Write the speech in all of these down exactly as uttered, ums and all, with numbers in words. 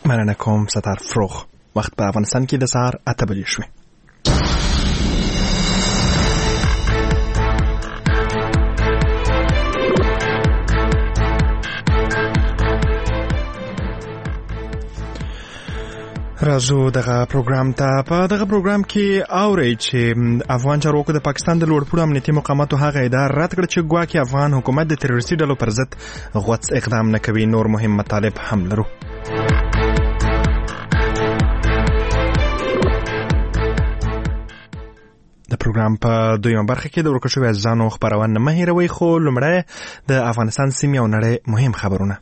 مننه کوم ستار فروغ. وخت په افغانستان کې د سهار اته بجې شوې. راځو دغه پروګرام ته. په دغه پروګرام کې اورئ چې افغان چارواکو د پاکستان د لوړ پوړو امنیتي مقاماتو هغه ادعا رد کړه چې ګواکې افغان حکومت د تروریستي ډلو پر ضد غوڅ اقدام نه کوي. نور مهم مطالب هم لرو. د پروګرام په دویمه برخه کې د ورکو شویو عزیزانو خپرونه مه هېروئ، خو لومړی د افغانستان سیمې او نړۍ مهم خبرونه.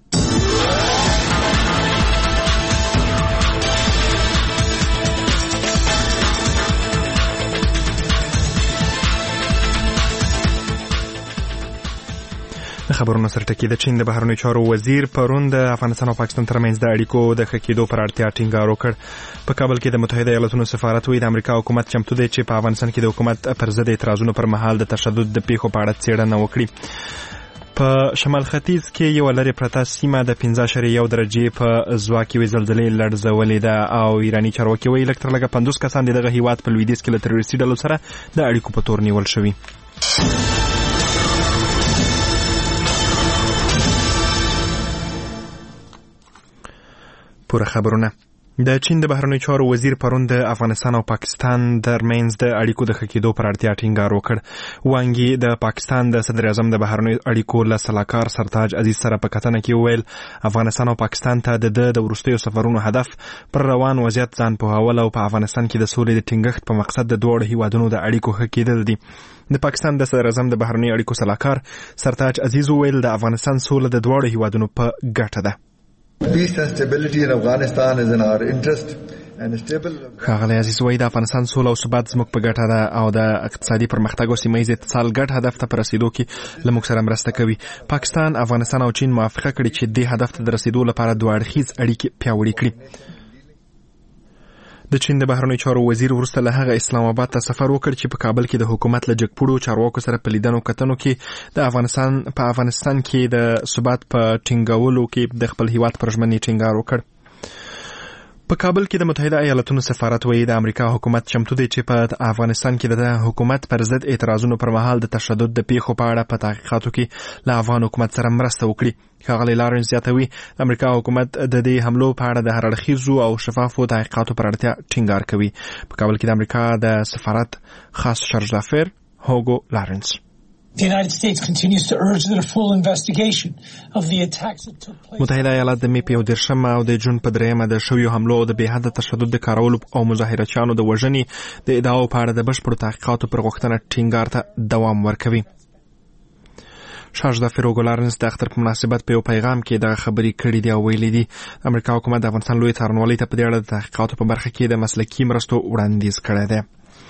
خبرونه سره ټکی د چین د بهرنیو چارو وزیر پرون د افغانستان او پاکستان ترمنځ د اړیکو د ښه کېدو پر اړتیا ټینګار وکړ. په کابل کې د متحده ایالاتونو سفارت وایي د امریکا حکومت چمتو دی چې په افغانستان کې د حکومت پر ضد اعتراضونو پر مهال د تشدد د پیښو په اړه څېړنه وکړي. په شمال ختیځ کې یو لرې پرته سیمه د پنځه اعشاریه یو درجې په ځواک یوې زلزلې لړزولې ده او ایراني چارواکي وایي لږ تر لږه پنځوس کسان د دغه هیواد په لویدیځ کې له تروریستي ډلو سره د اړیکو په تور نیول شوي. پوره خبرونه. د چین د بهرنیو چارو وزیر پرون د افغانستان او پاکستان ترمنځ د اړیکو د ښه کېدو پر اړتیا ټینګار وکړ. وانګي د پاکستان د صدر اعظم د بهرنیو اړیکو له سلاکار سرتاج عزیز سره په کتنه کې وویل افغانستان او پاکستان ته د د وروستیو سفرونو هدف پر روان وضعیت ځان پوهول او په افغانستان کې د سولې د ټینګښت په مقصد د دواړو هیوادونو د اړیکو ښه کېدل دي. د پاکستان د صدر اعظم د بهرنیو اړیکو سلاکار سرتاج عزیز وویل د افغانستان سوله د دواړو هیوادونو په ګټه ده. Peace and stability in Afghanistan is in our interest. ښاغلی عزیز وایي د افغانستان سوله او ثبات زموږ په ګټه ده او د اقتصادي پرمختګ او سیمه ییز اتصال ګډ هدف ته په رسیدو کې له موږ سره مرسته کوي. پاکستان، افغانستان او چین موافقه کړې چې دې هدف ته د رسیدو لپاره دوه اړخیز اړیکې پیاوړې کړي. د چین د بهرنیو چارو وزیر وروسته له هغه اسلام آباد ته سفر وکړ چې په کابل کې د حکومت له جګپوړو چارواکو سره په لیدنو کتنو کې د افغانستان په افغانستان کې د ثبات په ټینګولو کې د خپل هیواد پر ژمنې ټینګار وکړ. په کابل کې د متحده ایالاتونو سفارت وایي د امریکا حکومت چمتو دی چې په افغانستان کې د حکومت پر ضد اعتراضونو پر مهال د تشدد د پیښو په اړه په تحقیقاتو کې له افغان حکومت سره مرسته وکړي. ښاغلی لارنس زیاتوي د امریکا حکومت د دې حملو په اړه د هر اړخیزو او شفافو تحقیقاتو پر اړتیا ټینګار کوي. په کابل کې د امریکا د سفارت خاص شرجافر هوګو لارنس The United States continues to urge that a full investigation of the attacks that took place. متحده ایالات د مې په یو دېرشمه او د جون په درېیمه د شویو حملو او د بې حده تشدد د کارولو او مظاهرچیانو د وژنې د ادعاو په اړه د بشپړو تحقیقاتو پر غوښتنه ټینګار ته دوام ورکوي. شاژدافر هوګو لارنس د اختر په مناسبت په یو پیغام کې دغه خبرې کړې دي او ویلي دي امریکا حکومت د افغانستان لوی څارنوالۍ ته په دې اړه د تحقیقاتو په برخه کې د مسلکي مرستو وړاندیز کړی دی.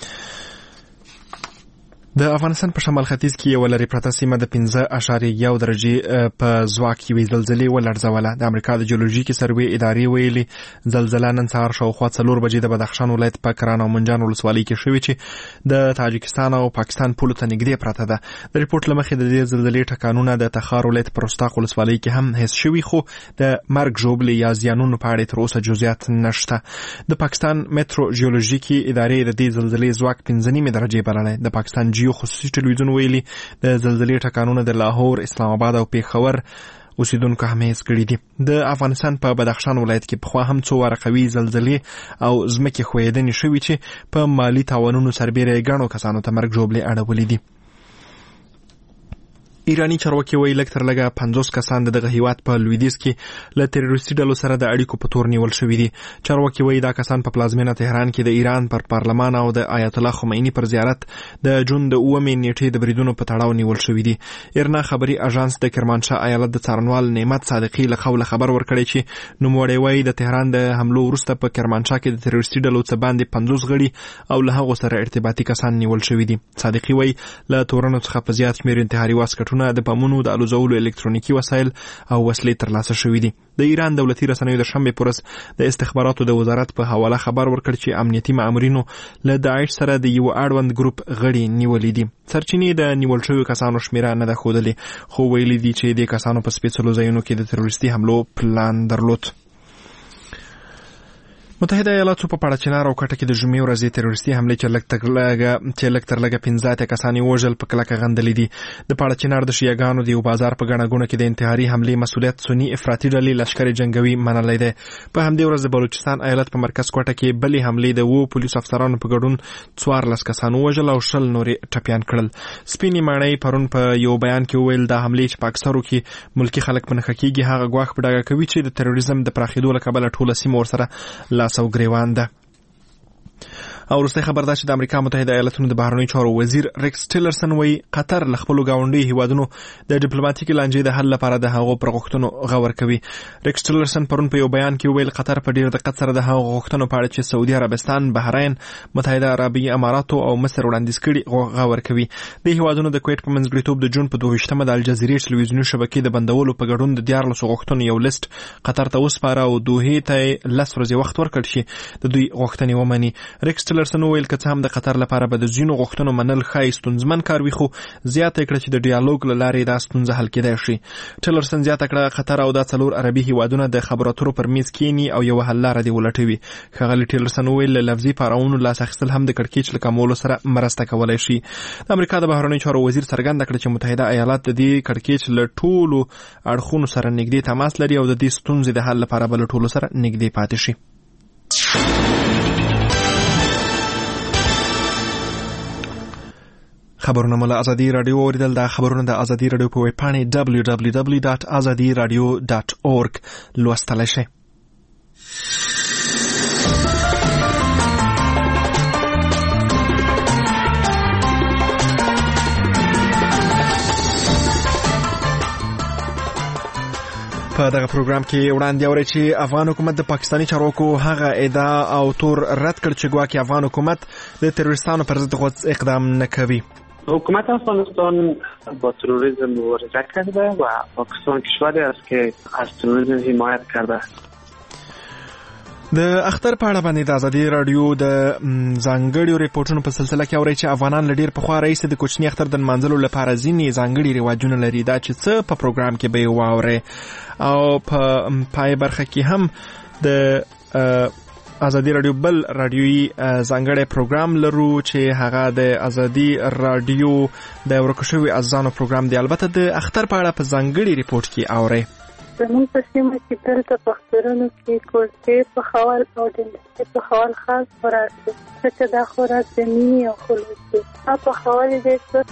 د افغانستان په شمال ختیځ کې یو لرې پرته سیمه د پنځه اعشاریه یو درجې په ځواک یوې زلزلې ولړزوله. د امریکا د جیولوژیکي سروې ادارې ویلي زلزله نن سهار شاوخوا څلور بجې د بدخشان ولایت په کران او منجان ولسوالۍ کې شوې چې د تاجکستان او پاکستان پولو ته نږدې پرته ده. د ریپورټ له مخې د دې زلزلې ټکانونه د تخار ولایت په رستاق ولسوالۍ کې هم حس شوي خو د مرګ ژوبلې یا زیانونو په اړه تر اوسه جزئیات نشته. د پاکستان میټرو جیولوژیکي ادارې د دې زلزلې ځواک پنځه نیمې درجې بللی. د پاکستان جیو خصوصي ټلویزیون ویلي د زلزلې ټکانونه د لاهور، اسلام آباد او پیښور اوسیدونکو هم حس کړي دي. د افغانستان په بدخشان ولایت کې پخوا هم څو واره قوي زلزلې او ځمکې ښویېدنې شوي چې په مالي تاوانونو سربیره یې ګڼو کسانو ته مرګ ژوبلې اړولې دي. ایرانی چارواکي وایي لږ تر لږه پنځوس کسان د دغه هیواد په لویدیځ کې له تروریستي ډلو سره د اړیکو په تور نیول شوي دي. چارواکي وایي دا کسان په پلازمینه تهران کې د ایران پر پارلمان او د آیت الله خمیني پر زیارت د جون د اوومې نیټې د بریدونو په تړاو نیول شوي دي. ایرنا خبري اژانس د کرمانشاه ایالت د څارنوال نعمت صادقي له قوله خبر ورکړی چې نوموړی وایي د تهران د حملو وروسته په کرمانشاه کې د تروریستي ډلو څخه باندې پنځوس غړي او له هغو سره ارتباطي کسان نیول شوي دي. صادقي وایي له تورنو څخه په زیات شمېر انتحاري واسکټونه، د بمونو د الوزولو الکترونیکي وسایل او وسلې ترلاسه شوي دي. د ایران دولتي رسنیو د شنبې په ورځ د استخباراتو د وزارت په حواله خبر ورکړ چې امنیتي مامورینو له داعش سره د یو اړوند ګروپ غړي نیولې دي. سرچینې د نیول شویو کسانو شمیره نه ده ښودلې خو ویلي دي چې د کسانو په سپېڅلو ځایونو کې د تروریستي حملو پلان درلود. متحده ایالاتو په پاړچنار او کټه کې د جمعې ورځې تروریستي حمله چې لږ تر لږه چې لږ تر لږه پنځه اتیا کسان یې وژل په کلکه غندلې دي. د پاړچنار د شیعاګانو د یو بازار په ګڼه ګوڼه کې د انتحاري حملې مسؤلیت سني افراطي ډلې لشکر جنگوي منلی دی. په همدې ورځ د بلوچستان ایالت په مرکز کوټه کې بلې حملې د وو پولیسو افسرانو په ګډون څوارلس کسان وژل او شل نورې ټپیان کړل. سپینې ماڼۍ پرون په یو بیان کې وویل دا حملې چې په اکثرو کې ملکي خلک په نښه کېږي هغه ګواښ په ډاګه کوي چې د تروریزم د پراخېدو له کبله ټوله سیمه ورسره لاس او ګریوان ده. او وروستی خبر دا چې د امریکا متحده ایالاتونو د بهرنیو چارو وزیر ریکس ټیلرسن وایي قطر له خپلو ګاونډیو هیوادونو د ډیپلوماټیکي لانجې د حل لپاره د هغو پر غوښتنو غور کوي. ریکس ټیلرسن پرون په یو بیان کې وویل قطر په ډیر دقت سره د هغو غوښتنو په اړه چې سعودي عربستان، بحرین، متحده عربي اماراتو او مصر وړاندیز کړي غور کوي. د هیوادونو د کویت په منځګړیتوب د جون په دوه ویشتمه د الجزیرې ټلویزیوني شبکې د بندولو په ګډون د دیارلسو غوښتنو یو لیست قطر ته وسپاره او دوحې ته لس ورځې وخت ورکړ شي د دوی غوښتنې ومني. ریکس ټیلرسن وویل که څه هم د قطر لپاره به د ځینو غوښتنو منل ښایي ستونزمن کار وي، خو زیاته کړه چې د ډیالوګ له لارې دا ستونزه حل کېدای شي. ټیلرسن زیاته کړه قطر او دا څلور عربي هیوادونه د خبرو اترو پر میز کینی او یو حل لاره دې ولټوي. ښاغلي ټیلرسن وویل له لفظي پارونو لاس اخیستل هم د کړکېچ له کمولو سره مرسته کولی شي. د امریکا د بهرنیو چارو وزیر څرګنده کړه چې متحده ایالات د دې کړکېچ له ټولو اړخونو سره نږدې تماس لري او د دې ستونزې د حل لپاره به له ټولو سره نږدې پاتې شي. خبرونه مله ازادي رادیو اوریدل. دا خبرونه د ازادي رادیو په ویب پاڼې دبلیو دبلیو دبلیو ډاټ ازادي رادیو ډاټ اورګ لوستلی شئ. په دغه پروګرام کې وړاندې اورئ چې افغان حکومت د پاکستاني چارواکو هغه ادعا او تور رد کړ چې ګواکې افغان حکومت د تروریستانو پر ضد غوڅ اقدام نه کوي. حکومت افغانستان با تروریسم مبارزه کرده و پاکستان کشوری است که از تروریسم حمایت کرده. د اختر په اړه باندې د ازادي رادیو د ځانګړیو ریپورټونو په سلسله کې اورئ چې افغانان له ډېر پخوا راهیسې د کوچني اختر د نمانځلو لپاره ځینې ځانګړي رواجونه لري. دا چې څه په پروګرام کې به یې واورئ او په پای برخه کې هم د ازادي رادیو بل رادیویي ځانګړی پروګرام لرو چې هغه د ازادي رادیو د ورکو شوي عزیزانو پروګرام دی. البته د اختر په اړه په ځانګړي ریپورټ کې اورئ. زموږ په سیمه کې دلته په اخترونو کې کلچې پخول او ډنډې پخول خاص خوراک دی، ځکه دا خوراک د مینې او خلوص دی. دا پخول یې ډېر ښه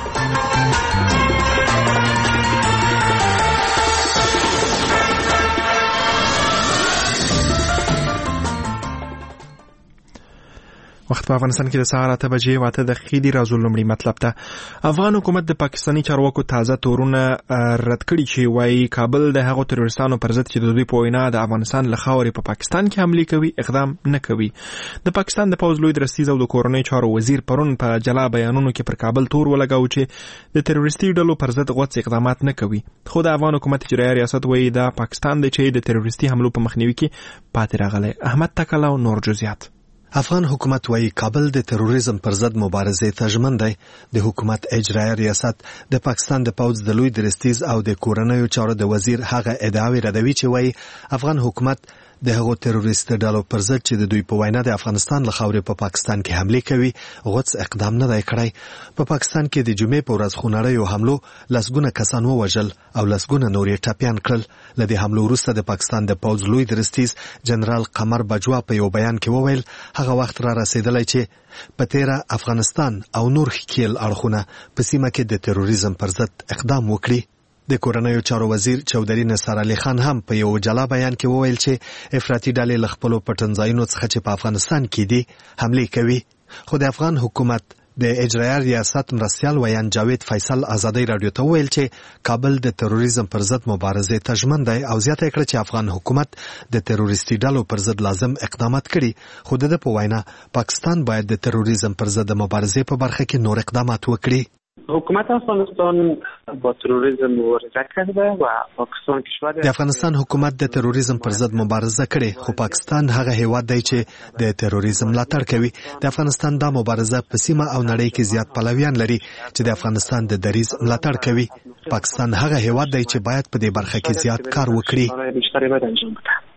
وخت په افغانستان کې د سهار اته بجې او اته دقیقې دي. راځو لومړی مطلب ته. افغان حکومت د پاکستاني چارواکو تازه تورونه رد کړي چې وایي کابل د هغو تروریستانو پر ضد چې د دوی په وینا د افغانستان له خاورې په پاکستان کې حملې کوي اقدام نه کوي. د پاکستان د پوځ لوی درستیز او د کورنۍ چارو وزیر پرون په جلا بیانونو کې پر کابل تور ولګاو چې د تروریستي ډلو پر ضد غوڅ اقدامات نه کوي. خو د افغان حکومت اجرایي ریاست وایي دا پاکستان دی چې د تروریستي حملو په مخنیوي کې پاتې راغلی. احمد تکل او نور جزئیات. افغان حکومت وايي کابل د تروریزم پر ضد مبارزې ته ژمن دی. د حکومت اجرایي ریاست د پاکستان د پوځ د لوی درستیز او د کورنیو چارو د وزیر هغه ادعاوې ردوي چې وايي افغان حکومت د هغو تروریست ډلو پر ضد چې د دوی په وینا د افغانستان له خاورې په پاکستان کې حملې کوي غوڅ اقدام نه دی کړی. په پاکستان کې د جمعې په ورځ خونړیو حملو لسګونه کسان ووژل او لسګونه نور یې ټپیان کړل. له دې حملو وروسته د پاکستان د پوځ لوی درستیز جنرال قمر بجوا په یو بیان کې وویل هغه وخت را رسیدلی چې په تیره افغانستان او نور ښکیل اړخونه په سیمه کې د تروریزم پر ضد اقدام وکړي. د کورنیو چارو وزیر چودري نصر علي خان هم په یو جلا بیان کې وویل چې افراطي ډلې له خپلو پټنځایونو څخه چې په افغانستان کې دي حملې کوي. خو د افغان حکومت د اجرایي ریاست مرستیال ویان جاوید فیصل ازادي رادیو ته وویل چې کابل د تروریزم پر ضد مبارزې ته ژمن دی او زیاته کړه چې افغان حکومت د تروریستي ډلو پر ضد لازم اقدامات کړي. خو د په وینا پاکستان باید د تروریزم پر ضد مبارزې په برخه کې نور اقدامات وکړي. حکومت افغانستان با تروریسم مبارزه کرده و پاکستان کشور د افغانستان حکومت د تروریزم پر ضد مبارزه کړي خو پاکستان هغه هیواد دی چې د تروریزم ملاتړ کوي. د افغانستان دا مبارزه په سیمه او نړۍ کې زیات پلویان لري چې د افغانستان د دریځ ملاتړ کوي. پاکستان هغه هیواد دی چې باید په دې برخه کې زیات کار وکړي.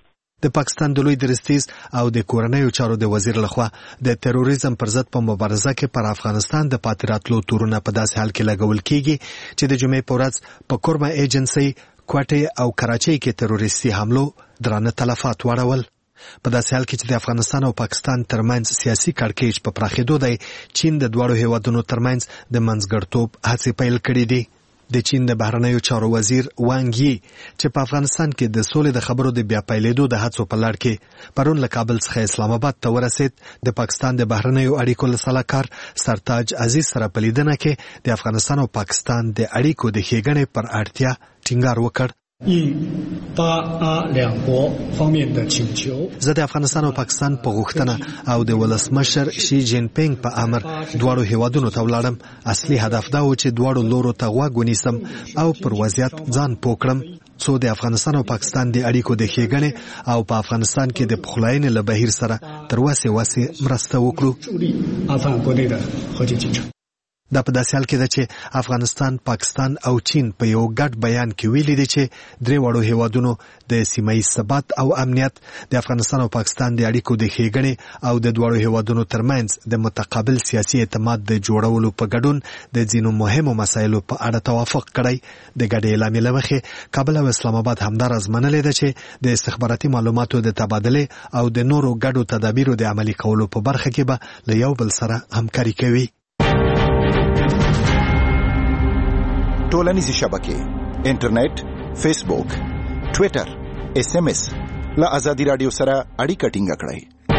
د پاکستان د لوی درستیز او د کورنیو چارو د وزیر لخوا د تروریزم پر ضد په مبارزه کې پر افغانستان د پاتې راتلو تورونه په داسې حال کې لګول کیږي چې د جمعې په ورځ په کورما ایجنسي کوټه او کراچۍ کې تروریستي حملو درانه تلفات واړول. په داسې حال کې چې د افغانستان او پاکستان ترمنځ سیاسي کړکېچ په پراخېدو دی، چین د دواړو هیوادونو ترمنځ د منځګړتوب هڅې پیل کړې دي. د چین د بهرنیو چارو وزیر وانګ یي چې په افغانستان کې د سولې د خبرو د بیا پیلېدو د هڅو په لړ کې پرون له کابل څخه اسلام آباد ته ورسېد، د پاکستان د بهرنیو اړیکو له سلاکار سرتاج عزیز سره په لیدنه کې د افغانستان او پاکستان د اړیکو د ښېګڼې پر اړتیا ټینګار وکړ. زه د افغانستان او پاکستان په غوښتنه او د ولسمشر شي جین پینګ په امر دواړو هیوادونو ته ولاړم. اصلي هدف دا و چې دواړو لورو ته غوږ ونیسم او پر وضعیت ځان پوه کړم څو د افغانستان او پاکستان د اړیکو د ښېګڼې او په افغانستان کې د پخلاینې له بهیر سره تر وسې وسې مرسته وکړو. دا په داسې حال کې ده چې افغانستان، پاکستان او چین په یو ګډ بیان کې ویلي دي چې درې واړو هیوادونو د سیمه ییز ثبات او امنیت، د افغانستان او پاکستان د اړیکو د ښېګڼې او د دواړو هیوادونو ترمنځ د متقابل سیاسي اعتماد د جوړولو په ګډون د ځینو مهمو مسایلو په اړه توافق کړی. د ګډې اعلامیې له مخې کابل او اسلام آباد همداراز منلې ده چې د استخباراتي معلوماتو د تبادلې او د نورو ګډو تدابیرو د عملي کولو په برخه کې به له یو بل سره همکاري کوي. ټولنیزې شبکې، انټرنیټ، فیسبوک، ټویټر، ایس ایم ایس له ازادي راډیو سره اړیکه ټینګه کړئ.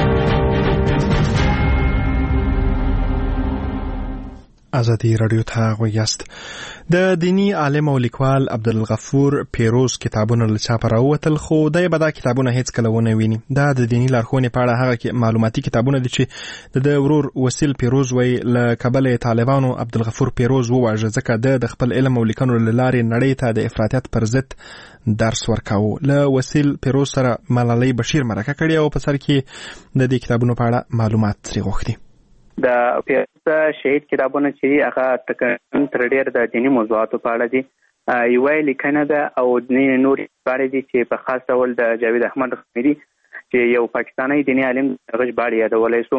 ازادي راډیو ته غوږ. د دینی عالم او لیکوال عبدالغفور پیروز کتابونه له چاپه راووتل، خو دی به دا کتابونه هیڅ کله ونه ویني. دا د دینی لارښوونې په اړه هغه معلوماتي کتابونه دي چې د ورور وسیل پیروز وی له کبله طالبانو عبدالغفور پیروز وواژه، ځکه د خپل علم او لیکنو له لارې نړۍ ته د افراطیت پر ضد درس ورکاوه. له وسیل پیروز سره ملالۍ بشیر مرکه کړې او په سر کې د دې کتابونو په اړه معلومات ترې غوښتي. د پیروز شهید کتابونه چې هغه تقریبا تر ډېر د دیني موضوعاتو په اړه دي. یوه لیکنه ده او ځینې نورې ژباړې دي چې په خاص ډول د جاوید احمد خمیري چې یو پاکستانی دیني عالم هغه ژباړې یادولی شو.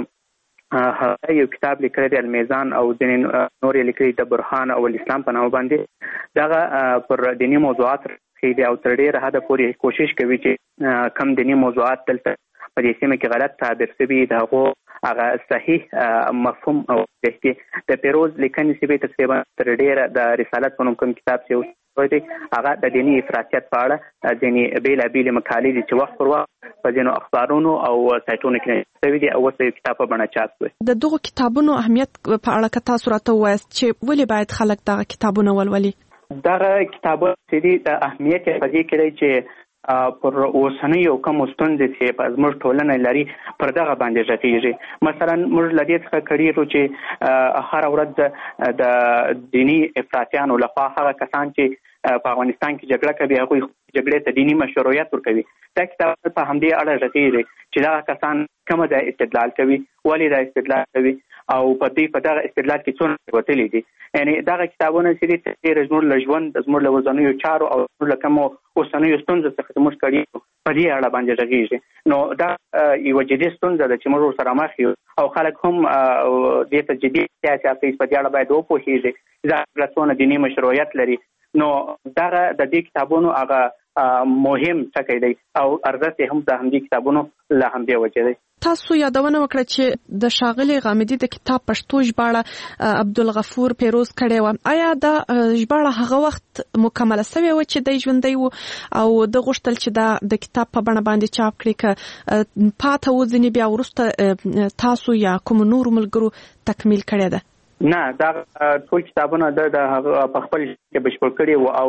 هغه یو کتاب لیکلی دی المیزان او ځینې نور یې لیکلي د برهان او الاسلام په نامه باندې. دغه پر دیني موضوعات ښیي او تر ډېره حده پورې کوشش کوي چې کم دیني موضوعات دلته په دې سیمه کې غلط تعبیر شوي د هغو هغه صحیح مفهوم او د پیروز لیکنې چې به تقریبا تر ډېره د رسالت په نوم کوم کتاب چې دی هغه د دیني افراطیت په اړه ځینې بېلابېلې مقالې دي چې وخت پر وخت په ځینو اخبارونو او سایټونو کې شوي دي او اوس یو کتاب په بڼه چاپ شوی. د دغو کتابونو اهمیت په اړه که تاسو راته ووایاست چې ولې باید خلک دغه کتابونه ولولي؟ دغه کتابونه چې دي د اهمیت یې په دې کې دی چې پر اوسنیو کومو ستونزې چې په زموږ ټولنه لري پر دغه باندې غږېږي. مثلا موږ له دې څخه کړي چې هره ورځ د دیني افراطیانو لخوا هغه کسان چې په افغانستان کې جګړه کوي هغوی جګړې ته دیني مشروعیت ورکوي. دا کتاب په همدې اړه غږېږي چې دغه کسان کومه د استدلال کوي، ولې دا استدلال کوي او په دې په دغه استدلال کې څونه وتلي دي. یعنی دغه کتابونه چې دي ډېر زموږ له ژوند زموږ له ورځنیو چارو او زموږ له کومو اوسنیو ستونزو څخه زموږ کړي په دې اړه باندې غږېږي. نو دا یوه جدي ستونزه ده چې موږ ورسره مخ یو او خلک هم دې ته جدي سیاسي اخیست په دې اړه باید وپوهېږي چې دا څونه دیني مشروعیت لري. نو دغه د دې کتابونو هغه مهم ټکی دی او ارزښت یې هم د همدې کتابونو له همدې وجې دی. تاسو یادونه وکړه چې د ښاغلي غامدي د کتاب پښتو ژباړه عبدالغفور پیروز کړې وه. آیا دا ژباړه هغه وخت مکمله سوې وه چې دی ژوندی و او د غوښتل چې دا د کتاب په بڼه باندې چاپ کړي که پاته و ځینې بیا وروسته تاسو یا کوم نورو ملګرو تکمیل کړې ده؟ نه، دا ټول کتابونه د په خپل کې بشپړ کړي وو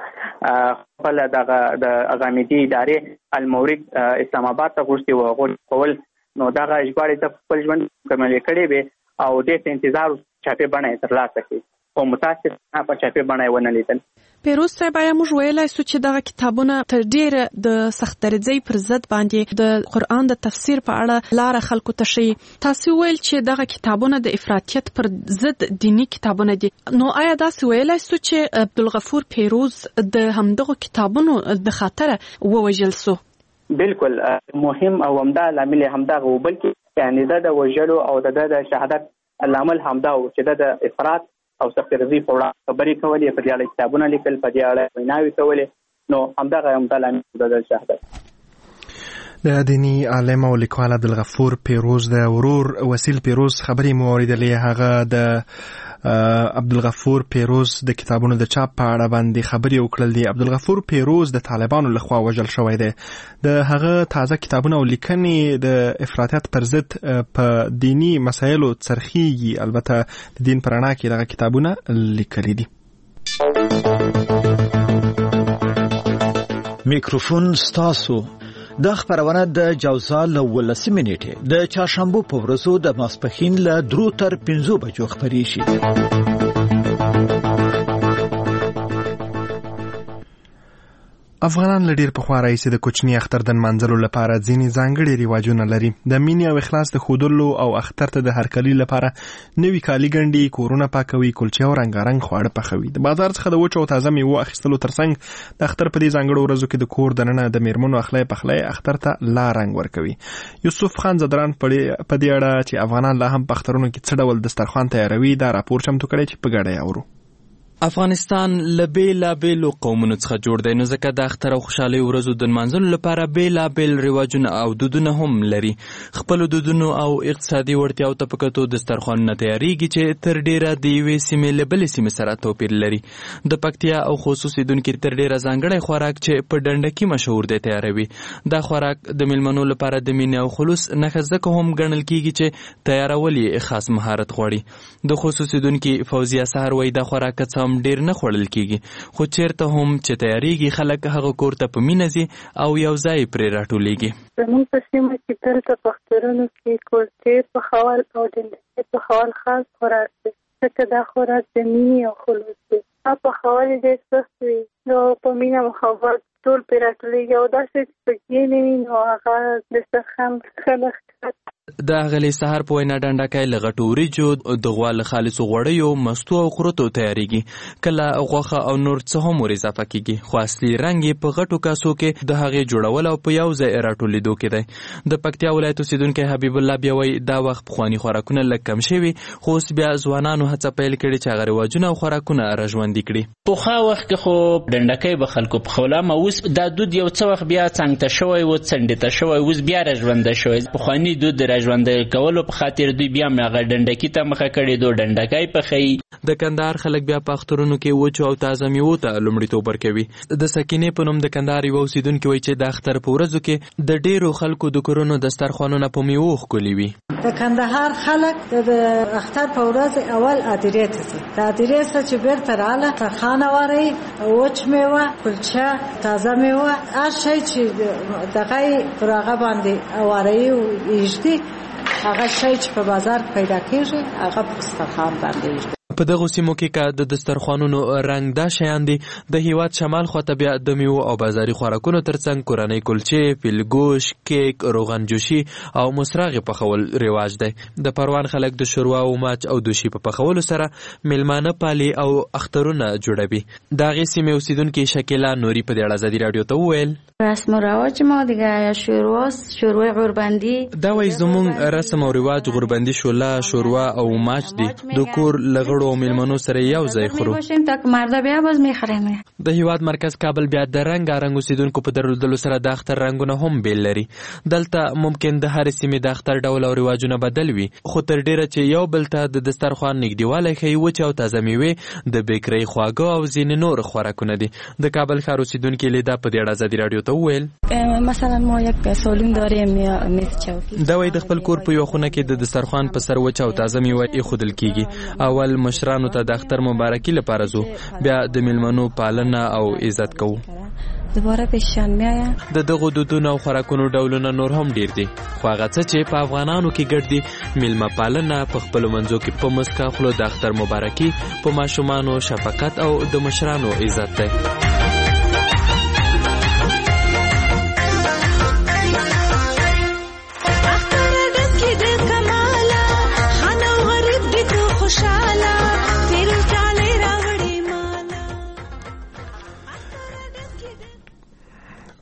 او خپل دغه د غامدي ادارې المورد اسلام آباد ته غوښتي وو هغوی کول. نو دغه ژباړې د خپل ژوند مکملې کړې وې او دې ته انتظار چاپې بڼه یې ترلاسه کړي خو متاسفانه په چاپې بڼه یې ونه لیدل. پیروز صاحب، آیا موږ ویلای سو چې دغه کتابونه تر ډیره د سخت درجې پر ضد باندې د قرآن د تفسیر په اړه لاره خلکو ته ښیي؟ تاسو ویل چې دغه کتابونه د افراطیت پر ضد دینی کتابونه دي، نو آیا داسې ویلای سو چې عبدالغفور پیروز د همدغه کتابونو د خاطره ووژل سو؟ بالکل مهم او همدا لامل همدا غو بلکې یعنی د وجلو او د شهادت لامل همدا او چې د افراط او سختګي په وړاندې خبرې کولې په دې اړه کتابونه لیکل په دې اړه ویناوي کولې نو همدا همدا لامل د شهادت د دینی عالم او لیکوال عبدالغفور پیروز د ورور وسیل پیروز خبري موریدلې هغه د عبدالغفور پیروز د کتابونو د چاپ په اړه باندې خبري وکړل دي. عبدالغفور پیروز د طالبانو لخوا وژل شوی دی. د هغه تازه کتابونه او لیکنې د افراطیت پر ضد په دینی مسایلو څرخیږي. البته د دین پر اړه کې دغه کتابونه لیکلي دي. میکروفون ستاسو. د خبرونه د جوزا له ولسمې نیټه د چهارشنبه په ورځو د ماسپښین له درو تر پنځو بجو خبري شي. افغانان لډیر په خوا راځي د کوچنی اختر د منځلو لپاره ځینې ځانګړي ریواجونه لري. د مینې او اخلاص د خودلو او اختر ته د هرکلی لپاره نوې کالی ګنډي، کورونه پاکوي، کلچې او رنگارنګ خواړه پخوي. د بازار څخه د وچو او تازه میوو اخیستلو ترڅنګ د اختر په دې ځانګړو ورځو کې د کور دننه د میرمنو اخلي پخلي اختر ته لا رنگ ورکوي. یوسف خان زدران په دې اړه چې افغانان لا هم په اخترونو کې څه ډول دسترخوان تیاروي دا راپور چمتو کړی چې په ګډه اورو. افغانستان له بیلابیلو قومونو څخه جوړ دی، نو ځکه د اختر او خوشحالۍ ورځو د نمانځلو لپاره بیلابیل رواجونه او دودونه هم لري. خپلو دودونو او اقتصادي وړتیاو ته په کتو دسترخوانونه تیاریږي چې تر ډیره د یوې سیمې له بلې سیمې سره توپیر لري. د پکتیا او خوست اوسیدونکي تر ډیره ځانګړی خوراک چې په ډنډکي مشهور دی تیاروي. دا خوراک د میلمنو لپاره د مینې او خلوص نښه ځکه هم ګڼل کیږي چې تیارول یې خاص مهارت غواړي. د خوست اوسیدونکي فوزیه سحر وایي دا خوراک څه ډیر نه خوړل کیږي، خو چیرته هم چې تیاریږي خلک هغه کور ته په مینه ځي او یو ځای پرې راټولیږي. زموږ په سیمه کې دلته په اخترونو کې کلچې پخول او ډنډکي پخول خاص خوراک دی، ځکه دا خوراک د مینې او خلوص دی. هغه پخول یې ډېر سخت وي، نو په مینه محبت ټول پرې راټولیږي او داسې چې پکې نه وي نو هغه دسترخوان ښه نه د اغلی سحر په وینا ډنډکی له غټو وریجو، د غوا له خالصو غوړیو، مستو او خروتو تیاریږي. کله غوښه او نور څه هم ور اضافه کیږي، خو اصلي رنګ یې په غټو کاسو کې د هغې جوړول او په یو ځای راټولیدو کې دی. د پکتیا ولایت اوسیدونکی حبیب الله بیا وایي دا وخت پخواني خوراکونه لږ کم شوي، خو اوس بیا ځوانانو هڅه پیل کړې چې هغه رواجونه او خوراکونه راژوندي کړي. پخوا وخت کې خو ډنډکی به خلکو پخوله، ما اوس دا دود یو څه وخت بیا څنګ ته شوی و، څنډې ته شوی، اوس بیا راژونده شوی. پخواني دود راژوندی کولو په خاطر دوی بیا هغه ډنډکي ته مخه کړې دو ډنډکی پخوي. د کندهار خلک بیا په اخترونو کې وچو او تازه میوو ته لومړیتوب ورکوي. د سکینې په نوم د کندهار یوه اوسیدونکي وایي چې د اختر په ورځو کې د ډیرو خلکو د کورونو دسترخوانونه په میوو ښکلي وي. د کندهار خلک د اختر په ورځ اول ادیرې ته ځي. د ادیرې څخه چې بیرته راغله دسترخوان واري، وچ میوه، کلچه، تازه میوه، هر شی چې دغه یې پر هغه باندې واري او ایږدي، هغه شی چې په بازار پیدا کېږي هغه په دسترخوان باندې ایږدي. په دغو سیمو کې که د دسترخوانونو رنګ دا شیان دي، د هیواد شمال خواته بیا د میوو او بازاري خوراکونو ترڅنګ کورنۍ کلچې، فیلګوش، کیک، روغن جوشي او مسراغې پخول رواج دی. د پروان خلک د شوروا او ماچ او دوشي په پخولو سره میلمانه پالي او اخترونه جوړوي. د هغې سیمې اوسیدونکي شکیلا نوري په دې اړه ازادي راډیو ته وویل رسم و رواج ما دیگه شورواست، شوروا غوربندی. دا وایي زموږ رسم او رواج غوربندي شوله، شوروا او ماچ دي. د کور لغړو او میلمنو سره یو ځای خورو. د هیواد مرکز کابل بیا د رنګارنګ اوسیدونکو په درلودلو سره د اختر رنګونه هم بیل لري. دلته ممکن د هرې سیمې د اختر ډول او رواجونه بدل وي، خو تر ډیره چې یو بل ته د دسترخوان نږدېوالی ښیي وچې او تازه میوې، د بیکرۍ خواږه او ځینې نور خوراکونه دي. د کابل ښار اوسیدونکي لیدا په دې اړه ازادي راډیو ته وویل مثلا ما یک سالون داریم میز چوکي. دا وایي د خپل کور په یو خونه کې د دسترخوان په سر وچه او تازه میوه ایښودل کیږي. اول مشرانو ته د اختر مبارکي لپاره ځو، بیا د میلمنو پالنه او عزت کوو. دوباره پیشان میایا. د دغو دودونو او خوراکونو ډولونه نور هم ډیر دي، خو هغه څه چې په افغانانو کې ګډ دي، میلمه پالنه، په خپلو منځو کې په مسکا خولو د اختر مبارکي، په ماشومانو شفقت او د مشرانو عزت دی. په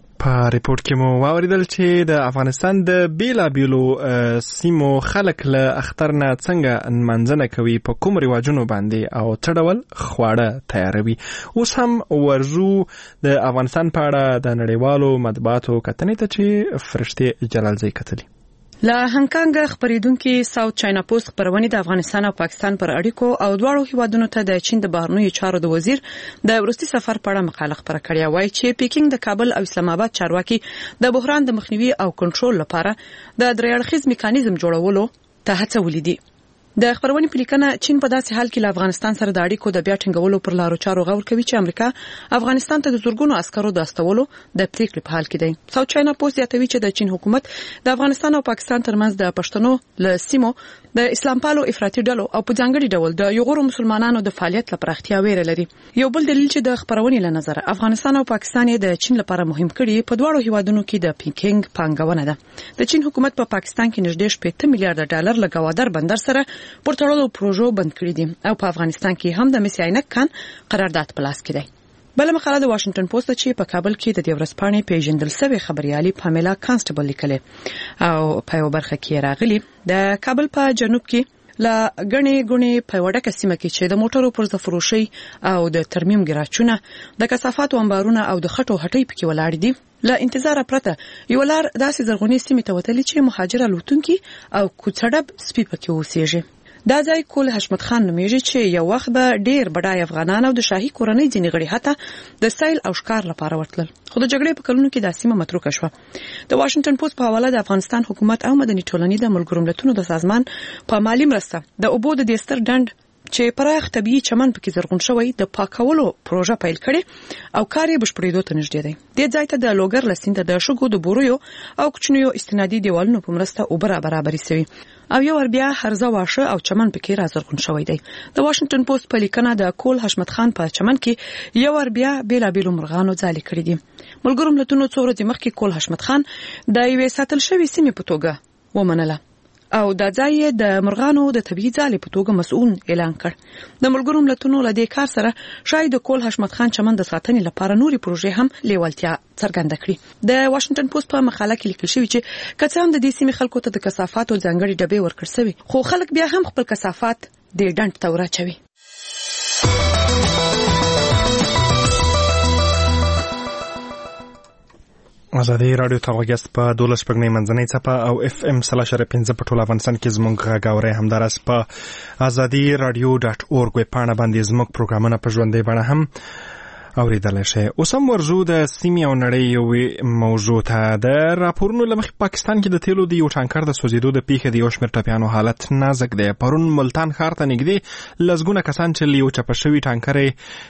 په ریپورت کې مو واوریدل چې د افغانستان د بیلابیلو سیمو خلک له اختر نه څنګه منځنه کوي په کوم رواجونو باندې او څه ډول خواړه تیاروي. اوس هم ورزو د افغانستان په اړه د نړیوالو مطبوعاتو کتنې ته چې فرشتې جلالزی کتلي. له هانګکانګ خبرېدونکي ساوث چاینا پوسټ خبرونه د افغانستان او پاکستان پر اړیکو او دواړو هیوادونو ته د چین د بهرنیو چارو د وزیر د ورستي سفر په اړه مقاله خبره کړې وای چې پیکینګ د کابل او اسلام آباد چارواکي د بحران د مخنیوي او کنټرول لپاره د درې اړخیز میکانیزم جوړولو ته هڅولې دي. د خبرونې په لیکنه چین په داسې حال کې له افغانستان سره د اړیکو د بیا ټینګولو پر لارو چارو غور کوي چې امریکا افغانستان ته د زورګونو عسکرو د استولو د پریکړې په حال کې دی. ساوث چاینا پوسټ یادوي چې د چین حکومت د افغانستان او پاکستان ترمنځ د پښتنو له سیمو د اسلام پالو افراطي ډلو او په ځانګړي ډول د یغورو مسلمانانو د فعالیت لپاره اختیار ویره لري. یو بل دلیل چې د خبرونې له نظر افغانستان او پاکستان د چین لپاره مهم کړي په دواړو هیوادونو کې د پیکینګ پانګونه ده. د چین حکومت په پاکستان کې نږدې شپږ میلیارډ ډالر له ګوادر بندر سره پورتړلو پروژو بند کړی دي او په افغانستان کې هم د مسی عینک کان قرارداد په لاس کې دی. بل مقاله د واشنگټن پوسټ چې په کابل کې د دې ورځپاڼې پیژندل شوی خبريالي پامیلا کانسټیبل لیکلې او په یو برخه کې راغلي د کابل په جنوب کې لا غني غني په وړه سیمه کې چې د موټرو پرزه فروشي او د ترمیم ګراچونه د کثافات انبارونه او د خټو هټۍ پکې ولاړ دي. لا انتظار پرته یو لار داسې زرغونی سیمه ته وتلی چې مهاجر الوتونکي او کوڅړب سپي پکې اوسېږي. دا ځای کول حشمت خان نومیږي چې یو وخت به ډیر بډای افغانان او د شاهي کورنۍ ځینې غړي حتی د سیل او ښکار لپاره ورتلل. خو د جګړې په کلونو کې د سیمه متروکه شوه. د واشنگټن پوسټ په حواله د افغانستان حکومت او مدني ټولنې د ملګرو ملتونو د سازمان په مالی مرسته د اوبو د دستر ډند چې پراخ طبيعي چمن پکې زرغون شوی د پاکولو پروژه پیل کړي او کار یې بشپړېدو ته نږدې دی. د ځای ته د لوګر لسیند د شګو د بورویو او کوچنیو استنادي دیوالونو په مرسته اوبه برابرې شوی او یو ور بیا هرزه واشه او چمن پکې را زرغون شوی دی. د واشنگټن پوسټ په لیکنه د کول حشمت خان په چمن کې یو ور بیا بیلابیلو مرغانو ځالې کړې دي. ملګرو ملتونو څو ورځې مخکې کول حشمت خان د یوې ساتل شوی سیمې په توګه ومنله او د ځای د مرغانو د طبيعي ځالې په توګه مسؤل اعلان کړ. د ملګرو ملتونو له دې کار سره شاید د کول حشمت خان چمن د ساتنې لپاره نوري پروژې هم لیوالتیا څرګنده کړي. د واشنگټن پوسټ په مقاله کې لیکل شوی چې کڅ هم د دې سیمې خلکو ته د کثافاتو ځانګړي ډبې ورکړ شوی خو خلک بیا هم خپل کثافات د ډنډ ته ورچوي. ازادي رادیو ته وګورئ په دولس پګنې منځنۍ چپه او اف ام سلاشر پنځه په ټول افغانستان کې زموږ غاوري همدارس په ازادي رادیو ډاټ اورګ ویب پاڼه باندې زموږ پروګرامونه په ژوندۍ بڼه هم اوریدل شي. اوس هم ورزو د سیمې او نړۍ یو موضوع ته د راپورونو لمخې پاکستان کې د تیلو د یو ټانکر د سوځېدو د پیښې د یو شمېر ټپیانو حالت نازک دی. پرون ملتان ښار ته نږدې لسګونه کسان چې یو چپه شوي ټانکر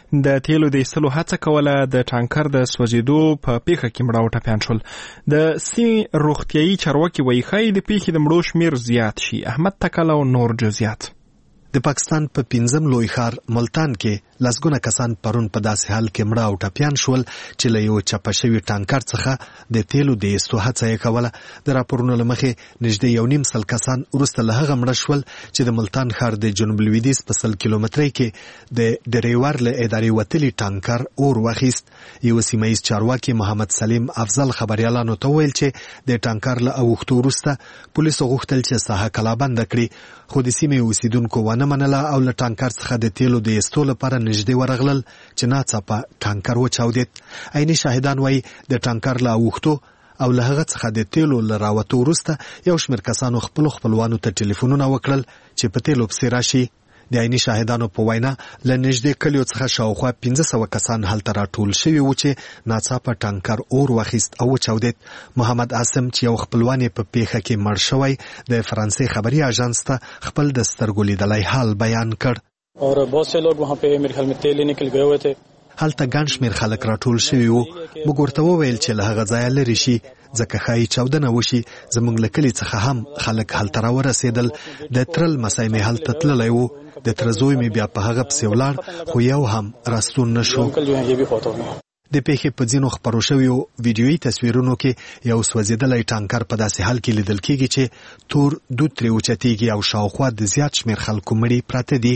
د تیلو د ایستلو هڅه کوله د ټانکر د سوځېدو په پیښه کې مړه او ټپیان شول. د سیمې روغتیایي چارواکي وایي ښایي د پیښې د مړو شمېر زیات شي. احمد تکل او نور جزئیات. د پاکستان په پنځم لوی ښار ملتان کې لسګونه کسان پرون په داسې حال کې مړه او ټپیان شول چې له یو چپه شوي ټانکر څخه د تیلو د ایستو هڅه یې کوله. د راپورونو له مخې نږدې یو نیم سل کسان وروسته له هغه مړه شول چې د ملتان ښار د جنوب لویدیځ په سل کیلومترۍ کې د ډریور له ادارې وتلي ټانکر اور واخیست. یو سیمه ییز چارواکي محمد سلیم افضل خبريالانو ته ویل چې د ټانکر له اوښتو وروسته پولیسو غوښتل چې ساحه کلابند کړي خو د سیمې اوسیدونکو ونه منله او له ټانکر څخه د تیلو د ایستو لپاره نږدې ورغلل چې ناڅاپه ټانکر وچاودېد. عیني شاهدان وایي د ټانکر له اوښتو او له هغه څخه د تیلو له راوتو وروسته یو شمېر کسانو خپلو خپلوانو ته ټلیفونونه وکړل چې په تیلو پسې راشي. د عیني شاهدانو په وینا له نږدې کلیو څخه شاوخوا پنځه سوه کسان هلته راټول شوي وو چې ناڅاپه ټانکر اور واخیست او وچاودېد. محمد عاصم چې یو خپلوان یې په پیښه کې مړ شوی د فرانسې خبري اژانس ته خپل د سترګو لیدلی حال بیان کړ. اور بہت سے لوگ وہاں پہ میرے خیال میں تیل لینے کے لیے گئے ہوئے تھے. هلته ګڼ شمېر خلک راټول شوي وو. موږ ورته وویل چې له هغه ځایه لرې شي ځکه ښایي چاودنه وشي. زموږ له کلي څخه هم خلک هلته راورسېدل. د تره لمسی مې هلته تللی و. د تره زوی مې بیا په هغه پسې ولاړ خو یو هم راستون نه شو. د پیښې په ځینو خپرو شویو ویډیویي تصویرونو کې یو سوځېدلی ټانکر په داسې حال کې لیدل کېږي چې تور دود ترې اوچتېږي او شاوخوا د زیات شمېر خلکو مړي پراته دي.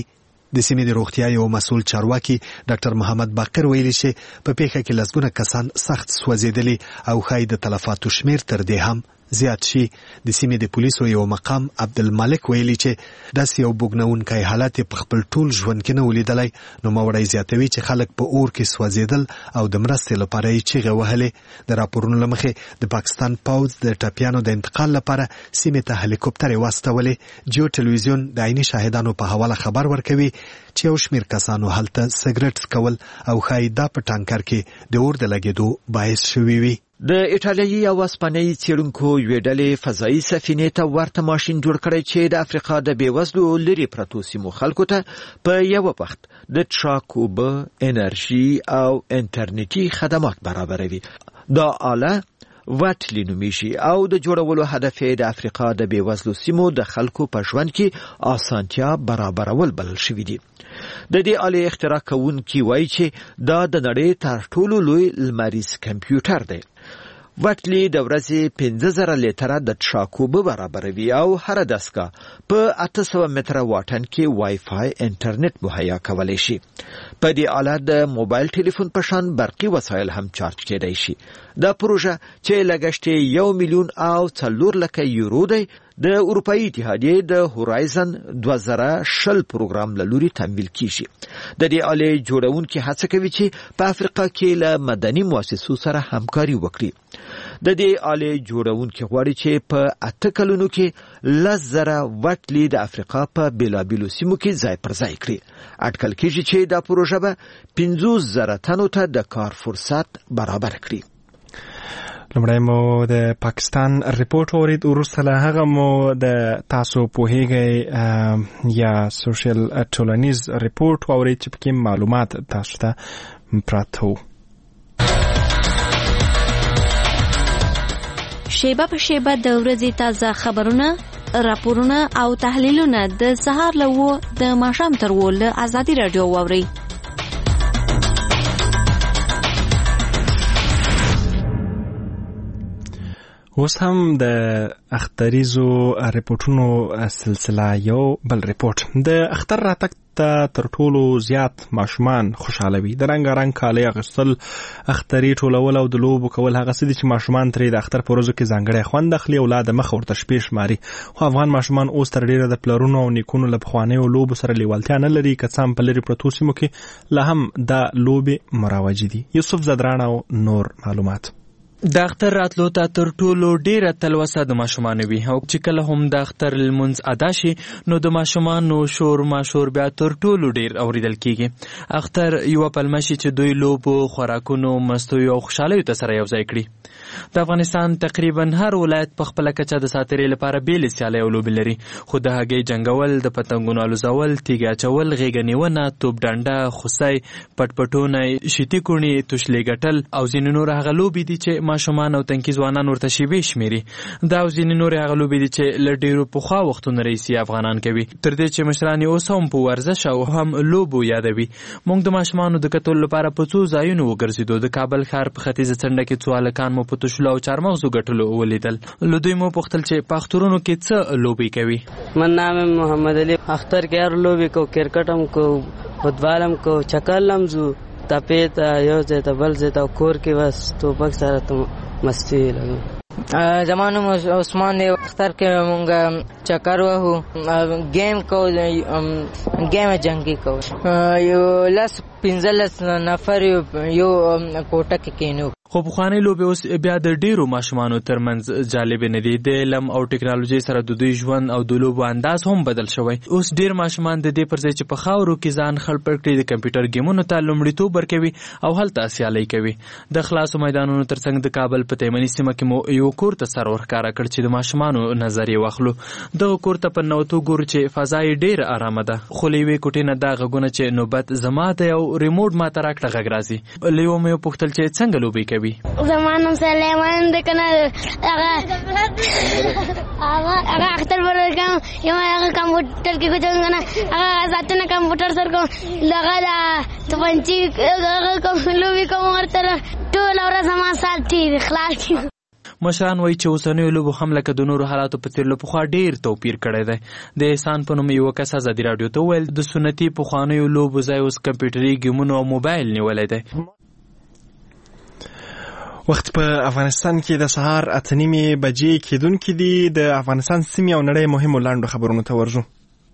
د سیمې د روغتیا یو مسؤل چارواکي ډاکټر محمد باقر ویلي چې په پیښه کې لسګونه کسان سخت سوځېدلي او ښایي د تلفاتو شمیر تر دې هم زیات شي. د سیمې د پولیسو یو مقام عبدالملک ویلي چې داسې یو بوږنونکی حالت په خپل ټول ژوند کې نه ولیدلی. نو موري زیاتوي چې خلک په اور کې سوځېدل او د مرستې لپاره یې چیغې وهلې. د راپورونو له مخې د پاکستان پوځ د ټپیانو د انتقال لپاره سیمې ته هلیکوپټرې واستولې. جیو ټلویزیون د عیني شاهدانو په حواله خبر ورکوي چې یو شمیر کسانو هلته سګرټ څکول او ښایي دا په ټانکر کې د اور د لګېدو باعث شوي وي. د ایټالیایي او اسپانیایي څېړونکو یوې ډلې فضایي سفینې ته ورته ماشین جوړ کړی چې د افریقا د بېوزلو لرې پرتو سیمو خلکو ته په یوه وخت د څښاک اوبه، انرژي او انټرنیټي خدمات برابروي. دا آله وټلی نومیږي او د جوړولو هدف یې د افریقا د بېوزلو سیمو د خلکو په ژوند کې اسانتیا برابرول بلل شوي دي. د دې آلې اختراع کوونکي وایي چې دا د نړۍ تر ټولو لوی لمریز کمپیوټر دی. وټلی د ورځې پنځه زره لیټره د څښاک اوبه برابروي او هره دستګاه په اته سوه متره واټن کې وای فای انټرنیټ مهیا کولی شي. په دې آله د موبایل ټلیفون په شان برقي وسایل هم چارج کېدای شي. دا پروژه چې لګښت یې یو میلیون او څلور لکه یورو دی د اروپایي اتحادیې د هورایزن دوه زره شل پروګرام له لوري تمویل کیږي. د دې آلې جوړونکي هڅه کوي چې په افریقا کې له مدني مؤسسو سره همکاري وکړي. د دې آلې جوړونکي غواړي چې په اته کلونو کې لس زره وټلي د افریقا په بیلابیلو سیمو کې ځای پر ځای کړي. اټکل کیږي چې دا پروژه به پنځوس زره تنو ته د کار فرصت برابر کړي. لمړی مو د پاکستان ریپورت اورید، وروسته له هغه مو د تاسو پوهیږئ یا سوشل ټولنیز ریپورت واورید چې پکې معلومات تاسو ته پراته وو. شیبه په شیبه د ورځې تازه خبرونه، راپورونه او تحلیلونه د سهار له وو د ماښام تر وو له ازادي راډیو واورئ. اوس هم د اختریزو ریپورتونو سلسله یو بل ریپورت. د اختر راتګ ته تر ټولو زیات ماشومان خوشحالوي. د رنګارنګ کالي اغوستل، اختري ټولول او د لوبو کول هغه څه دي چې ماشومان ترې د اختر په ورځو کې ځانګړی خوند اخلي او لا د مخه ورته شپې شماري. خو افغان ماشومان اوس تر ډېره د پلرونو او نیکونو له پخوانیو لوبو سره لیوالتیا نه لري، که څه هم په لرې پرتو سیمو کې لا هم دا لوبې مروجې دي. یوسف زدران او نور معلومات. د اختر راتلو ته تر ټولو ډیره تلوسه د ماشومانو وي او چې کله هم د اختر لمونځ ادا شي نو د ماشومانو شور ماشور بیا تر ټولو ډیر اوریدل کیږي. اختر یو پلمه شي چې دوی لوبو، خوراکونو، مستیو او خوشحالیو ته سره یو ځای کړي. د افغانستان تقریبا هر ولایت په خپل کچه د ساتیرې لپاره بیل سیالي او لوبې لري، خو د هګۍ جنگول، د پتنګونو الوزول، تیګ اچول، غېږ نیونه، توپ ډنډه، خوسۍ، پټپټونی، شیټي کونی، توشلې ګټل او ځینې نور هغه لوبې دي چې ماشومان او تنکي ځوانان ورته شیبې شمیري. دا او ځینې نورې هغه لوبې دي چې له ډېرو پخوا وختونو راهیسې افغانان کوي، تر دې چې مشران یې اوس هم په ورزش او هم لوبو یادوي. موږ د ماشومانو د کتلو لپاره په څو ځایونو وګرځېدو. د کابل ښار په ختیځه څنډه کې څو هلکان مو په تشلو او چارمغزو ګټلو ولیدل. له دوی مو پوښتل چې په اخترونو کې څه لوبې کوي. من نام محمد علی. اختر کې هر لوبې کو، کرکټ هم کو، فوټبال هم کو، چکل هم زو، تپې ته یو ځای ته بل ځای ته، کور کې بس ټوپک سره ته مستی لګو. زمانو عثمان دی. اختر کې مونږ چکر وهو، گیم کو، گیم جنگي کو. یو لس پنځلس نفر یو کوټه کې کینو. خو پخوانۍ لوبې اوس بیا د ډیرو ماشومانو ترمنځ جالبې نه دي. د علم او ټکنالوژۍ سره د دوی ژوند او د لوبو انداز هم بدل شوی. اوس ډیر ماشومان د دې پر ځای چې په خاورو کې ځان خړ پړ کړي د کمپیوټر گیمونو ته لومړیتوب ورکوي او هلته سیالۍ کوي. د خلاصو میدانونو ترڅنګ د کابل په تیمني سیمه کې مو یو کور ته سر ورښکاره کړ چې د ماشومانو نظر یې واخلو. دغه کور ته په ننوتو ګورو چې فضا یې ډیره ارامه ده، خو له یوې کوټې نه دا غږونه چې نوبت زما دی او ریموټ ماته راکړه غږ راځي. له یوه مې وپوښتل چې څنګه لوبې کوي. زمانم سلیمان د کنه هغه هغه اختر ورکم یو هغه کمپیوټر کې کوم کنه هغه ذاتنه کمپیوټر سره کوم لغه ته پنځي هغه کوم لوبي کوم ورته ټول ورځ ما ساتي خلاص. مشران وایي چې اوسنیو لوبو هم لکه د نورو حالاتو په څیر له پخوا ډیر توپیر کړی دی. د احسان په نوم یو کس ازادي راډیو ته وویل د سنتي پخوانیو لوبو ځای اوس کمپیوټري ګیمونو او موبایل نیولی دی. وخت په افغانستان کې د سهار اته نیمې بجې کېدونکې دي. د افغانستان سیمې او نړۍ مهمو لاندو خبرونو ته ورځو.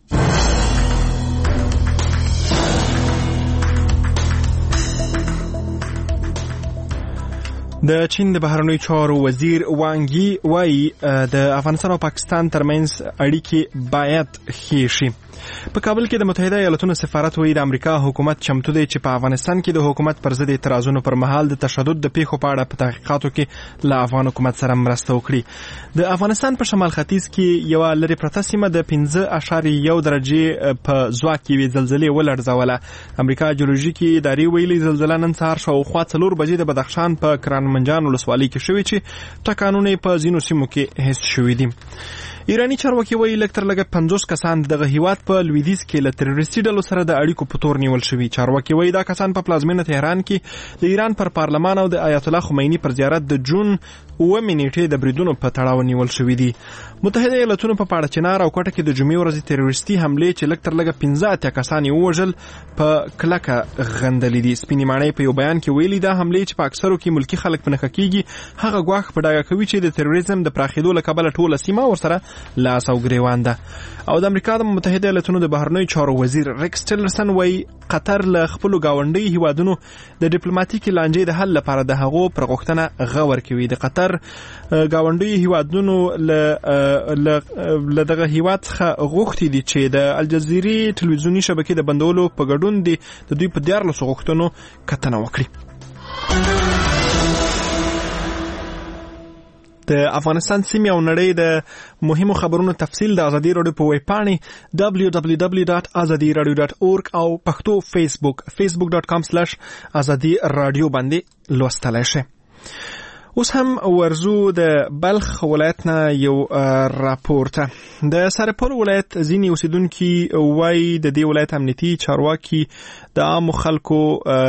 د چین د بهرنیو چارو وزیر وانګ یی وایي د افغانستان او پاکستان ترمنځ اړیکې باید ښې شي. په کابل کې د متحده ایالاتونو سفارت وایي د امریکا حکومت چمتو دی چې په افغانستان کې د حکومت پر ضد اعتراضونو پر مهال د تشدد د پیښو په اړه په تحقیقاتو کې له افغان حکومت سره مرسته وکړي. د افغانستان په شمال ختیځ کې یوه لرې پرته سیمه د پنځه اعشاریه یو درجې په ځواک کې یوې زلزلې ولړزوله. امریکا جیولوژیکي ادارې ویلي زلزله نن سهار شاوخوا څلور بجې د بدخشان په کرانمنجان ولسوالۍ کې شوې چې ټکانونه یې په ځینو سیمو کې حس شوي دي. ایرانی چارواکي وایي لږ تر لږه پنځوس کسان دغه هیواد په لویدیځ کې له تروریستي ډلو سره د اړیکو په تور نیول شوي. چارواکي وایي دا کسان په پلازمینه تهران کې د ایران پر پارلمان او د آیت الله خمیني پر زیارت د جون اوومې نیټې د بریدونو په تړاو نیول شوي دي. متحده ایالاتونو په پاړه چنار او کوټه کې د جمعې ورځې تروریستي حملې چې لږ تر لږه پنځه اتیا کسان یې ووژل په کلکه غندلې دي. سپینې ماڼۍ په یو بیان کې ویلي دا حملې چې په اکثرو کې ملکي خلک په نښه کېږي هغه ګواښ په ډاګه کوي چې د تروریزم د پراخېدو له کبله ټوله سیمه ورسره لاس او ګریوان ده. او د امریکا د متحده ایالاتونو د بهرنیو چارو وزیر ریکس ټیلرسن وایي قطر له خپلو ګاونډیو هیوادونو د ډیپلوماټیکي لانجې د حل لپاره د هغو پر غوښتنه غور کوي. د قطر ګاونډیو هیوادونو له دغه هیواد څخه غوښتي دي چې د الجزیرې ټلویزیوني شبکې د بندولو په ګډون د دوی په دیارلسو غوښتنو کتنه وکړي. د افغانستان سیمې او نړۍ د مهمو خبرونو تفصیل د ازادي راډیو په ویب پاڼې دبلیو دبلیو دبلیو ډاټ ازادي راډیو ډاټ اورګ او پښتو فیسبوک فیسبوک ډاټ کام سلیش ازادي راډیو باندې لوستلی شئ. اوس هم ورزو د بلخ ولایت نه یو راپور ته. د سرپل ولایت ځینې اوسیدونکي وایي د دې ولایت امنیتي چارواکي د عامو خلکو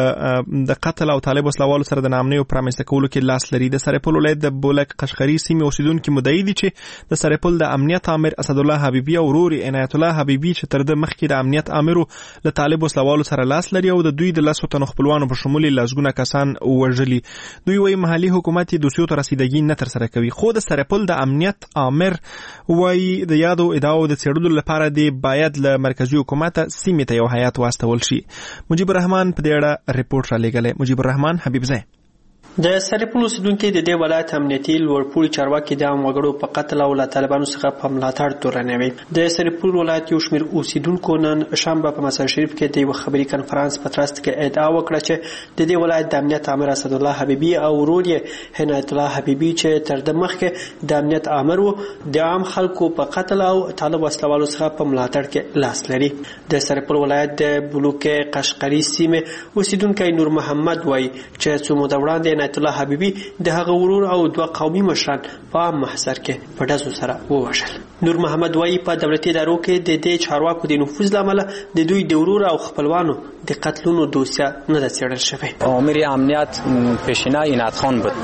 د قتل او طالب وسلوالو سره د ناامنیو پرامنځته کولو کې لاس لري. د سرپل ولایت د بولک قشقري سیمې اوسیدونکي مدعي دي چې د سرپل د امنیت امر اسدالله حبیبي او ورور عنایت الله حبیبي چې تر د مخکې د امنیت امرو له طالب وسلوالو سره لاس لري او د دوی د لسو تنو خپلوانو په شمول لسګونه کسان وژلي. دوی وایي محلي حکومت دوسیو ته رسیدګي نه تر سره کوي. خو د سرپل د امنیت امر وایي د یادو ادعاو د څېړلو لپاره دی باید له مرکزي حکومت سیمې ته یو هیات واستول شي. مجيب الرحمن په دې اړه ریپورت را لېږلی. مجيب الرحمن حبیبزی. د سرپل اوسیدونکي د دې ولایت امنیتي لوړپوړي چارواکي د عام وګړو په قتل او له طالبانو څخه په ملاتړ تورنوي. د سرپل ولایت یو شمېر اوسیدونکو نن شنبه په مزار شریف کې د یو خبري کنفرانس په ترڅ کې ادعا وکړه چې د دې ولایت د امنیت امر اسدالله حبیبي او ورور یې عنایت الله حبیبي چې تر د مخکې د امنیت امر وو د عام خلکو په قتل او طالب وسلوالو څخه په ملاتړ کې لاس لري. د سرپل ولایت د بلوک قشقري سیمې اوسیدونکی نور محمد وایي چې څو موده وړاندې عنایت الله حبیبي د هغه ورور او دوه قومي مشران په عام محضر کې په ډزو سره ووژل. نور محمد وایي په دولتي ادارو کې د دې چارواکو د نفوذ له امله د دوی د ورور او خپلوانو د قتلونو دوسیه نه ده څېړل شوې. امیر امنیت پیشینه عنایت خان بود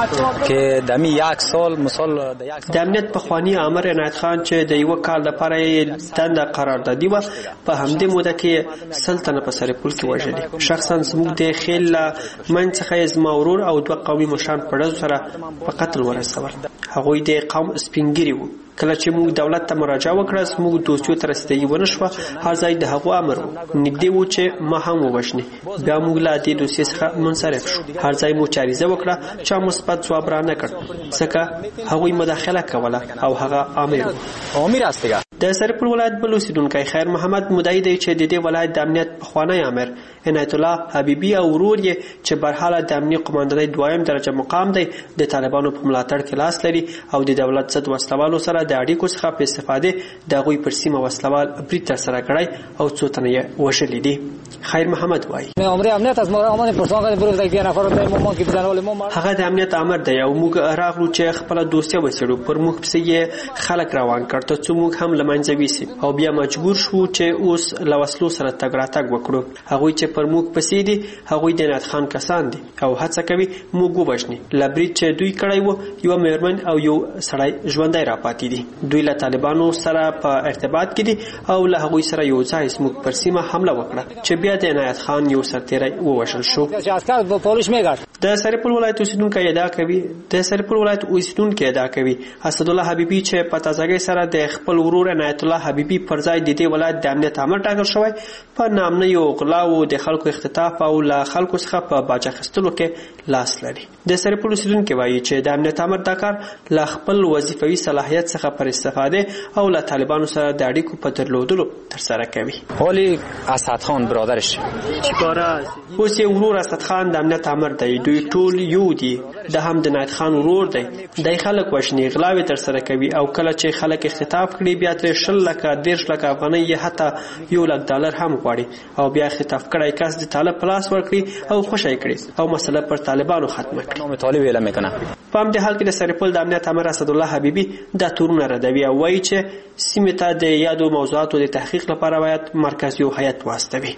که دمی یک سال مثال د امنیت پخوانی امر عنایت خان چې د یو کال لپاره دنده قراردادي و په همدې موده کې سلطنه په سرپل کې وژلي. شخصا زموږ د خیل من څخه زما ورور او دوه قومي مشران په ډزو سره په قتل ورسول. هغوی د قوم سپینګری وو. کله چې موږ دولت ته مراجعه وکړه زموږ دوستیو ته رسیدګي ونه شوه. هر ځای د هغو امر و نږدې و چې ما هم ووژني. بیا موږ له دې دوسیې څخه منصرف شو. هر ځای مو چاریزه وکړه چا مثبت ځواب را نه کړ ځکه هغوی مداخله کوله او هغه امیر و. امیر است دیگه. د سرپل ولایت بل اوسیدونکی خیر محمد مدعي دی چې د دې ولایت د امنیت پخوانی امر عنایت الله حبیبي او ورور یې چې برحاله د امنیت قماندانۍ دویم درجه مقام دی د طالبانو په ملاتړ کې لاس لري او د دولت ضد وسلوالو سره د اړیکو څخه په استفاده د هغوی پر سیمه وسلوال برید ترسره کړی او څو تنه یې وژلي دي. خیر محمد وایي هغه د امنیت امر دی او موږ راغلو چې خپله دوسیه وڅېړو. پر موږ پسې یې خلک روان کړ تر څو موږ هم له لمنځه ویسي او بیا مجبور شو چې اوس له وسلو سره تګ راتګ وکړو. هغوی چې پر موږ پسې دي هغوی د عنایت خان کسان دي او هڅه کوي موږ ووژني. له برید چې دوی کړی و یوه مېرمن او یو سړی ژوندی راپاتې دي. دوی له طالبانو سره په ارتباط کې دي او له هغوی سره یو ځای زموږ پر سیمه حمله وکړه چې بیا د عنایت خان یو سرتیری ووژل شو. د سرپل ولایت اوسیدونکو ادعا کوي د سرپل ولایت اوسیدونکو ادعا کوي اسدالله حبیبي چې په تازګۍ سره د خپل ورور عنایت الله حبیبي پر ځای د دې ولایت د امنیت امر ټاکل شوی په نامنه یو غلاو د خلکو اختطاف او له خلکو څخه په باج اخیستلو کې لاس لري. د سرپل اوسیدونکو وایي چې د امنیت امر د کار له خپل وظیفوي صلاحیت څخه پر استفاده او له طالبانو سره د اړیکو په درلودلو ترسره کوي. ولی اسد خان برادرش چیکاره اوس یې ورور اسد خان د امنیت امر دی. دوی ټول یو دي. د هم د عنایت خان ورور دی. د خلک وژني غلاوي ترسره کوي او کله چې خلک اختطاف کړي بیا تر شل لکه دیرش لکه افغانۍ یا حتی یو لک ډالر هم غواړي او بیا اختطاف کړي کس د طالب پلاس ورکړي او خوشی کړي او مسله پر طالبانو ختمه کړي. نو طالب اعلان میکنه. په همدې حال کې د سرپل د امنیت امر اسدالله حبیبي د تورونه ردوي او وایي چې سیمه ته د یادو موضوعاتو د تحقیق لپاره باید مرکزي هیئت واستوي.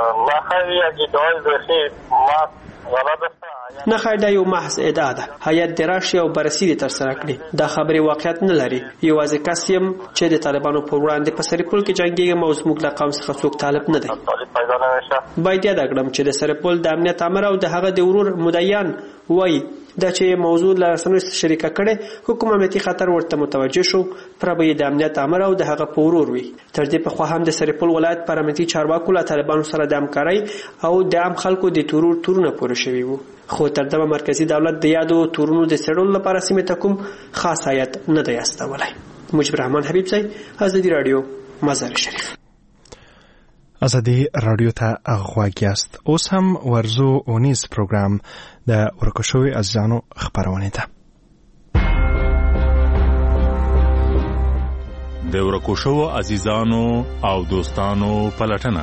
نه خیر دا یو محض ادعا ده. هیئت د راشي او بررسي ترسره کړي. دا خبرې واقعیت نه لري. یوازې کس یم چې د طالبانو پر وړاندې په سرپل کې جنګیږي او زموږ له قوم څخه څوک طالب نه دی. باید یاد کړم چې د سرپل د امنیت امر او د هغه د ورور مدین وایي دا چې موضوع له رسنیو شریکه کړي حکومت امنیتي خطر ورته متوجه شو پر به د امنیت امر او د هغه په ورور وي. تر دې په خو هم د سرپل ولایت پر امنیتي چارواکو له طالبانو سره د همکارۍ او د عام خلکو د تورور تورونه پوره شوي وو. خو تر دغه مرکزی دولت د یادو تورونو د څېړلو لپاره سیمه ته کوم خاص هیئت نه دی استولی. مجبر رحمان حبیب صاحب ازادي رادیو مزار شریف. ازادي رادیو ته غواړی است. اوس هم ورزو اونیس پروګرام د ورکشوي ازانو خبرونه ده. د ورکشو عزیزانو او دوستانو پلټنه.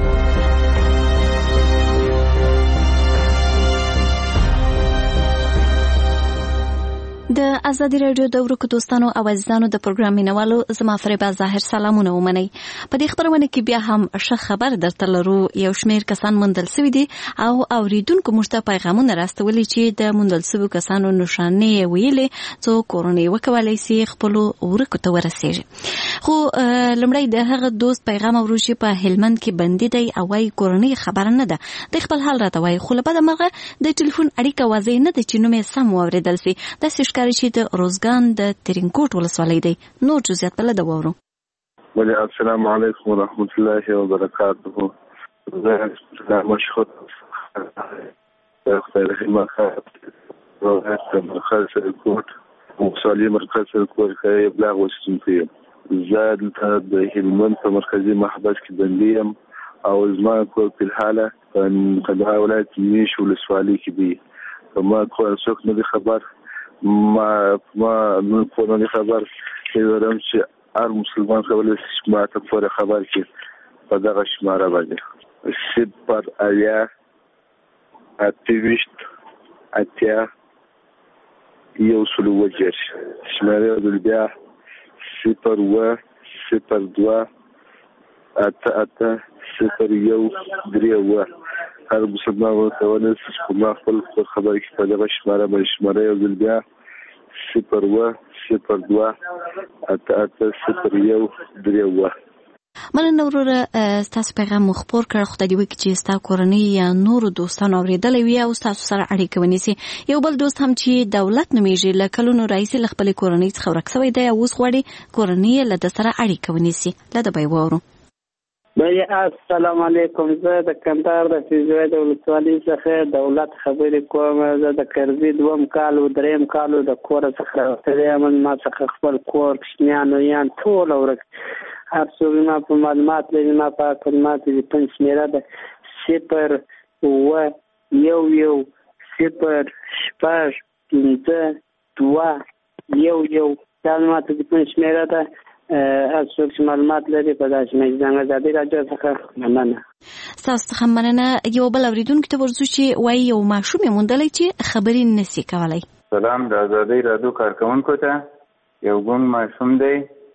د ازادي رادیو د ورکو دوستانو او عزیزانو د پروګرام مینوالو زما فریبا ظاهر سلامونه ومنئ. په دې خبرونه کې بیا هم ښه خبر درته لرو. یو شمېر کسان موندل سوي دي او اوریدونکو موږ ته پیغامونه راستولي چې د موندل سوي کسانو نښانې ویلې څو کورنۍ وکولای شي خپل ورکو ته ورسیږي. خو لمړی د هغه دوست پیغام اورو چې په هلمند کې بندي دی او وايي کورنۍ خبره نه ده. د خپل حال راته وايي خو له بده مرغه د ټلیفون اړیکه واضح نه ده چې نوم یې سم واورېدل سي. داسې ښکاري چې د روزګان د ترینکوټ ولسوالۍ دی. نور جزئیات بل د وورو. ولی السلام علیکم ورحمت الله وبرکاته. زه مشهور خدای رحمه روزګان مرکز سرکوټ ولسوالۍ مرکز سرکوټ کې ابلاغ وشتونکي. زه د هلمند په مرکزي محبس کې بندي یم او زما کور په حاله په دغه ولایت نیش ولسوالۍ کې دی. ما کور څوک نه خبر ما ما نو په نړۍ خبر کېدم چې هر مسلمان کولای شي ما ته پوره خبر کړي په دغه شماره باندې صفر اویا اته اتیا یو سلو وجر شماره د بیا صفر و صفر دوا اته اته صفر یو درې و هر مسلمان کولای شي چې ما خپل خبر کړي په دغه شماره باندې شماره یو د بیا صفر و صفر دوا اته اته صفر یو درې و. مننه وروره ستاسو پیغام مخبر کړ. خدای دې وکړي چې ستاسو کورنۍ یا نور دوستانو اوریدلې وي او ستاسو سره اړیکه ونیسي. یو بل دوست هم چې دولت نومیږي له کلونو راځي له خپل کورنۍ څخه ورک شوی دی او اوس غواړي کورنۍ له د سره اړیکه ونیسي. له د به وورو. بیا السلام علیکم. زه د کندهار د فیضوي د ولسوالۍ څخه دولت خبرې کوم. زه د کرزي دوم کال او دریم کال د کور څخه راوتلی یم. ما څخه خپل کور کوچنیان یان ټول ورک. هر څوک ما په معلومات لري. ما په کلمات د پنځ شمیره ده صفر و یو یو صفر شپږ پنځه دوه یو یو دا معلومات د پنځ شمیره ده. هر څوک چې معلومات لري په داسې مجلس ازادي راډیو څخه مننه. ستاسو څخه مننه. یو بل اوریدونکو ته ورځو چې وایي یو ماشوم یې موندلی چې خبرې نشي کولی. سلام د ازادي راډیو کارکونکو ته. یو ګونګ ماشوم دی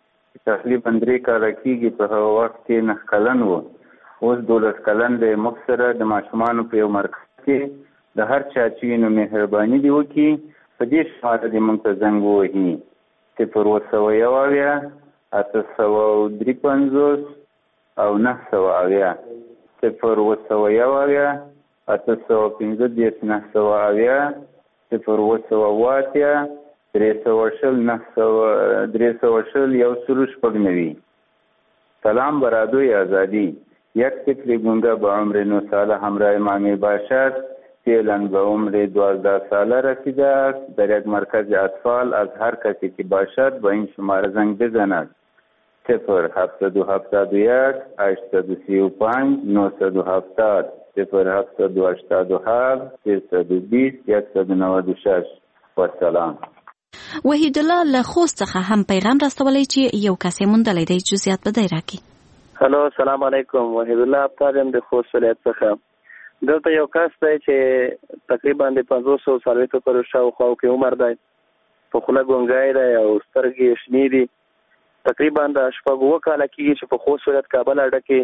تقریبا درې کاله کېږي، په هغه وخت کې نهه کلن و، اوس دولس کلن دی. موږ سره د ماشومانو په یو مرکز کې د هر چا چې نو مهرباني دی وکړي په دې شماره دې موږ ته زنګ ووهي صفر اووه سوه یو اویا اته سوه درې پنځوس او نهه سوه اویا صفر اووه سوه یو اویا اته سوه پنځه دېرش نهه سوه اویا صفر اووه سوه اووه اتیا درې سوه شل نهه سوه درې سوه شل یو سلو شپږ نوي. سلام برادوی آزادی. یک طفل گونگه به عمر نه ساله همراه مامی باشد. فعلا به عمر دوازده ساله رسیده است. در یک مرکز اطفال از هر کسی که باشد با این شماره زنگ بزند. صفر هفتاد و هفتاد و یک هشتصد و سی و پنج نهصد و هفتاد صفر هفتاد و هشتاد و هفت سیصد و بیست صد و نود و شش. و سلام. وحید الله له خوست څخه هم پیغام راستولی چې یو کس یې موندلی دی. جزئیات به دی راکړي. هلو السلام علیکم. وحید الله ابطال یم د خوست ولایت څخه. دلته یو کس دی چې تقریبا د پنځوس او څلوېښتو کلو شاوخوا کې عمر دی، په خوله ګونګی دی او سترګې یې شنې دي. تقریبا د شپږ اووه کاله کېږي چې په خوست ولایت کابل اډه کې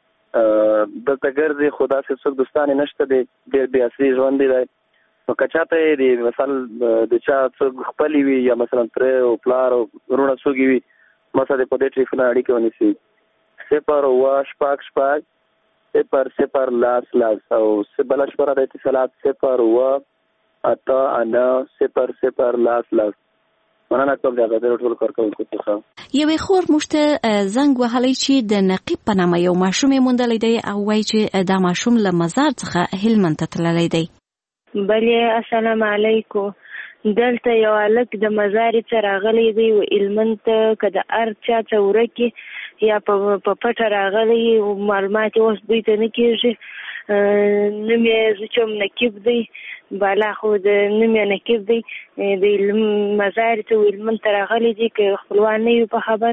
دلته ګرځي، خو داسې څوک دوستان یې نشته دی، ډېر بې اصلي ژوند دی. نو که چاته یې د مثلا د چا څوک خپلې وي یا مثلا تره او پلار او وروڼه څوک وي، مثلا په دې ټلیفون اړیکه ونیسي صفر اووه شپږ شپږ صفر صفر لاس لاس او بله شمره د اتصالات صفر اووه اته اته صفر صفر لاس لاس. مننه کوم د هغه ټول کارکوونکو څخه. یوې خور موږ ته زنګ وهلی چې د نقیب په نامه یو ماشوم یې موندلی دی او وایي چې دا ماشوم له مزار څخه هلمند ته تللی دی. بلې السلام علیکم. دلته یو هلک د مزارې څخه راغلی دی و هلمند ته، که د هر چا څه ورکې یا په پټه راغلی معلومات یې اوس دوی ته نه کېږي. نوم یې زه چې نقیب دی، بالا خو د نوم یې نقیب دی، د مزارې ته هلمند ته راغلی دی. که خپلوان نه وي په خبر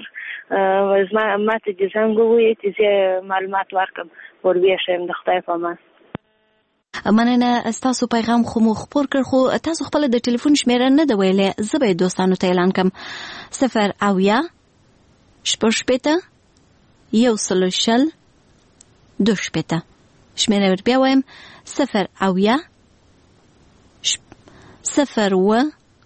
ما ته دې زنګ ووایي چې زه معلومات ورکړم وربیا شم. د خدای په امان. مننه. ستاسو پیغام خو مو خپور کړ، خو تاسو خپل د ټلیفون شمیره نه ده ویلې. زه به دوستانو ته اعلان کړم. صفر اویا شپږ شپېته یو سلو شل دوه شپېته. شمیره ور بیا وایم. صفر اویا صفر اوه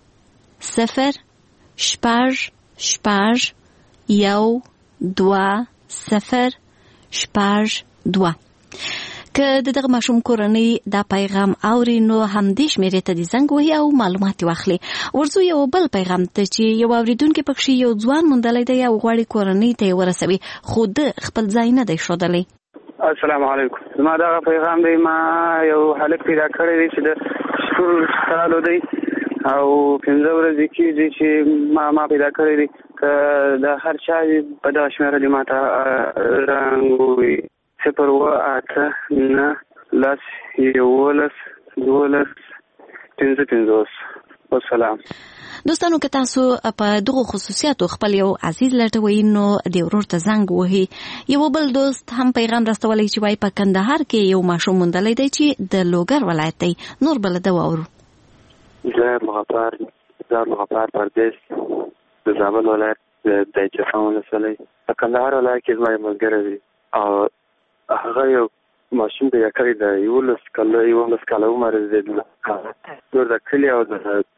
صفر شپږ شپږ یو دوه صفر شپږ دوه. که د دغه ماشوم کورنۍ دا پیغام اوري نو همدې شمیرې ته د زنګ وهي او معلومات واخلي. ورځو یو بل پیغام ته چې یو اوریدونکي پکښې یو ځوان موندلی دی او غواړي کورنۍ ته یې ورسوي، خو د خپل ځای نه دی ښودلی. السلام علیکم. زما دغه پیغام دی، ما یو هلک پیدا کړی دی چې د شپږ کالو دی او پنځه ورځې کېږي چې ما ما پیدا کړی دی. که د هر چا په دغه شمېره دې ما ته رنګ ووایي صفر اووه اته نه لس یولس دولس پنځه پنځوس. والسلام. دوستانو که تاسو په دغو خصوصیاتو خپل یو عزیز لټوئ نو د ورور ته زنګ وهي. یو بل دوست هم پیغام راستولی چې وایي په کندهار کې یو ماشوم موندلی دی چې د لوګر ولایت دی. نور بل ده واورو. زه مغفر زه مغفر پردیس د زابل ولایت د چفان ولسوالۍ په کندهار ولایت کې زما یو ملګری دی او هغه یو ماشوم پیدا کړی دی. یولس کاله یولس کاله عمر دی. نور د کلي او د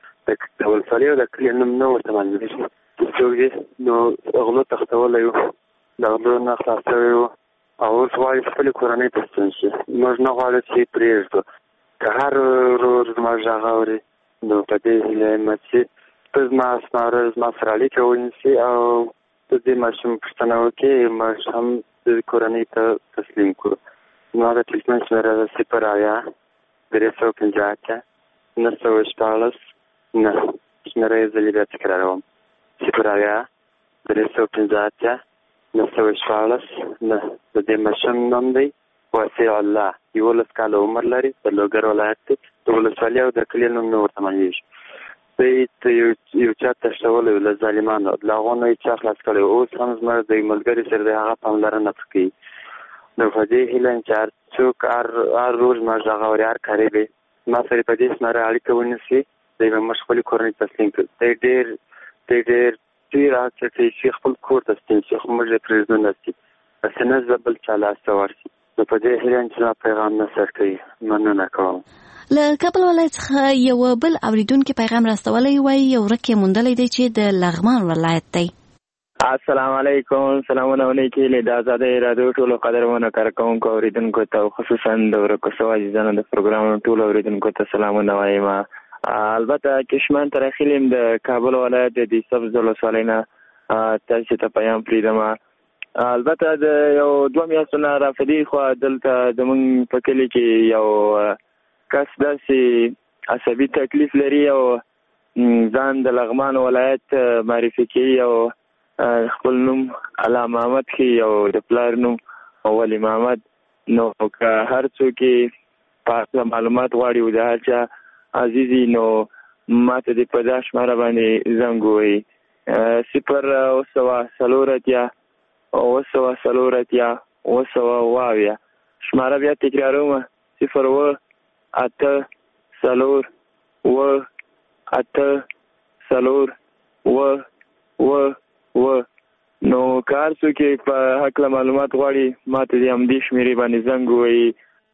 د ولسوالۍ او د کلي نوم نه ورته معلومېږي. څوک دی نو غلو تښتولی و، د غلو نه خلاص شوی و او اوس غواړي خپلې کورنۍ ته ستون شي. موږ نه غواړو چې یې پرېږدو. که هر ورور زما غږ اوري نو په دې هیله یم چې ته زما سماره زما سره اړیکه ونیسي او د دې ماشوم پوښتنه وکړي، موږ هم د کورنۍ ته تسلیم کړو. زما د ټلیفون شمېره ده صفر اویا درې سوه پنځه اتیا نهه سوه شپاړس نه. شمېره یې زه بیا تکراروم. صفر اویا درې سوه پنځه اتیا نهه سوه شپاړس نه. د دې ماشوم نوم دی وسیع الله. یولس کاله عمر لري. د لوګر ولایت دی. د ولسوالۍ او د کلي نوم نه ورته معلومېږي. دی یو چا تښتولی و له ظالمانو، له هغو نه یې چا خلاص کړی. اوس هم زما د ملګري سره دی، هغه پاملرنه پرې کوي. نو په دې هیله یم چې هر څوک هر هر روز ما غږ اوري، هر کاری دی ما سره په دې شمېره اړیکه ونیسي، دی به موږ خپلې کورنۍ تسلیم کړو. دی ډېر دی ډېر ډېر هڅه کوي چې خپل کور ته ستون شي، خو موږ یې پرېږدو نه شي، هسې نه زه بل چا لاس ته ورشي. نو په دې هیله چې دا پیغام نشر کوي. مننه کوم. له کابل ولایت څخه یو بل اوریدونکي پیغام راستولی وایي یو ورک یې موندلی دی چې د لغمان ولایت دی. السلام علیکم، سلامونه ونیکې له د آزادۍ رادیو ټولو قدرمنو کارکوونکو اوریدونکو ته، خصوصا د ورکو شوو عزیزانو د پروګرام ټولو اوریدونکو ته سلامونه وایم. البته کشمن تر اخیلم د کابل ولایت د دې سبز ولسوالۍ نه تاسو ته پیغام پریږدم. البته د یو دوه میاشتو نه رافدي خو دلته زموږ په کلي کې یو کس داسې عصبي تکلیف لري او ځان د لغمان ولایت معرفي کوي او خپل نوم علا محمد ښیي او د پلار نوم ولي محمد. نو که هر څوک په معلومات غواړي او د هر چا عزیزي نو ماته دې په دا شماره باندې زنګ ووهي صفر اوه سوه څلور اتیا اوه سوه څلور اتیا اوه سوه اوه اویا. شماره بیا تکراروم، صفر اوه اته څلور اوه اته څلور اوه اوه اوه. نو که هر څوک په هکله معلومات غواړي ماته دې همدې شمېرې باندې زنګ ووهي.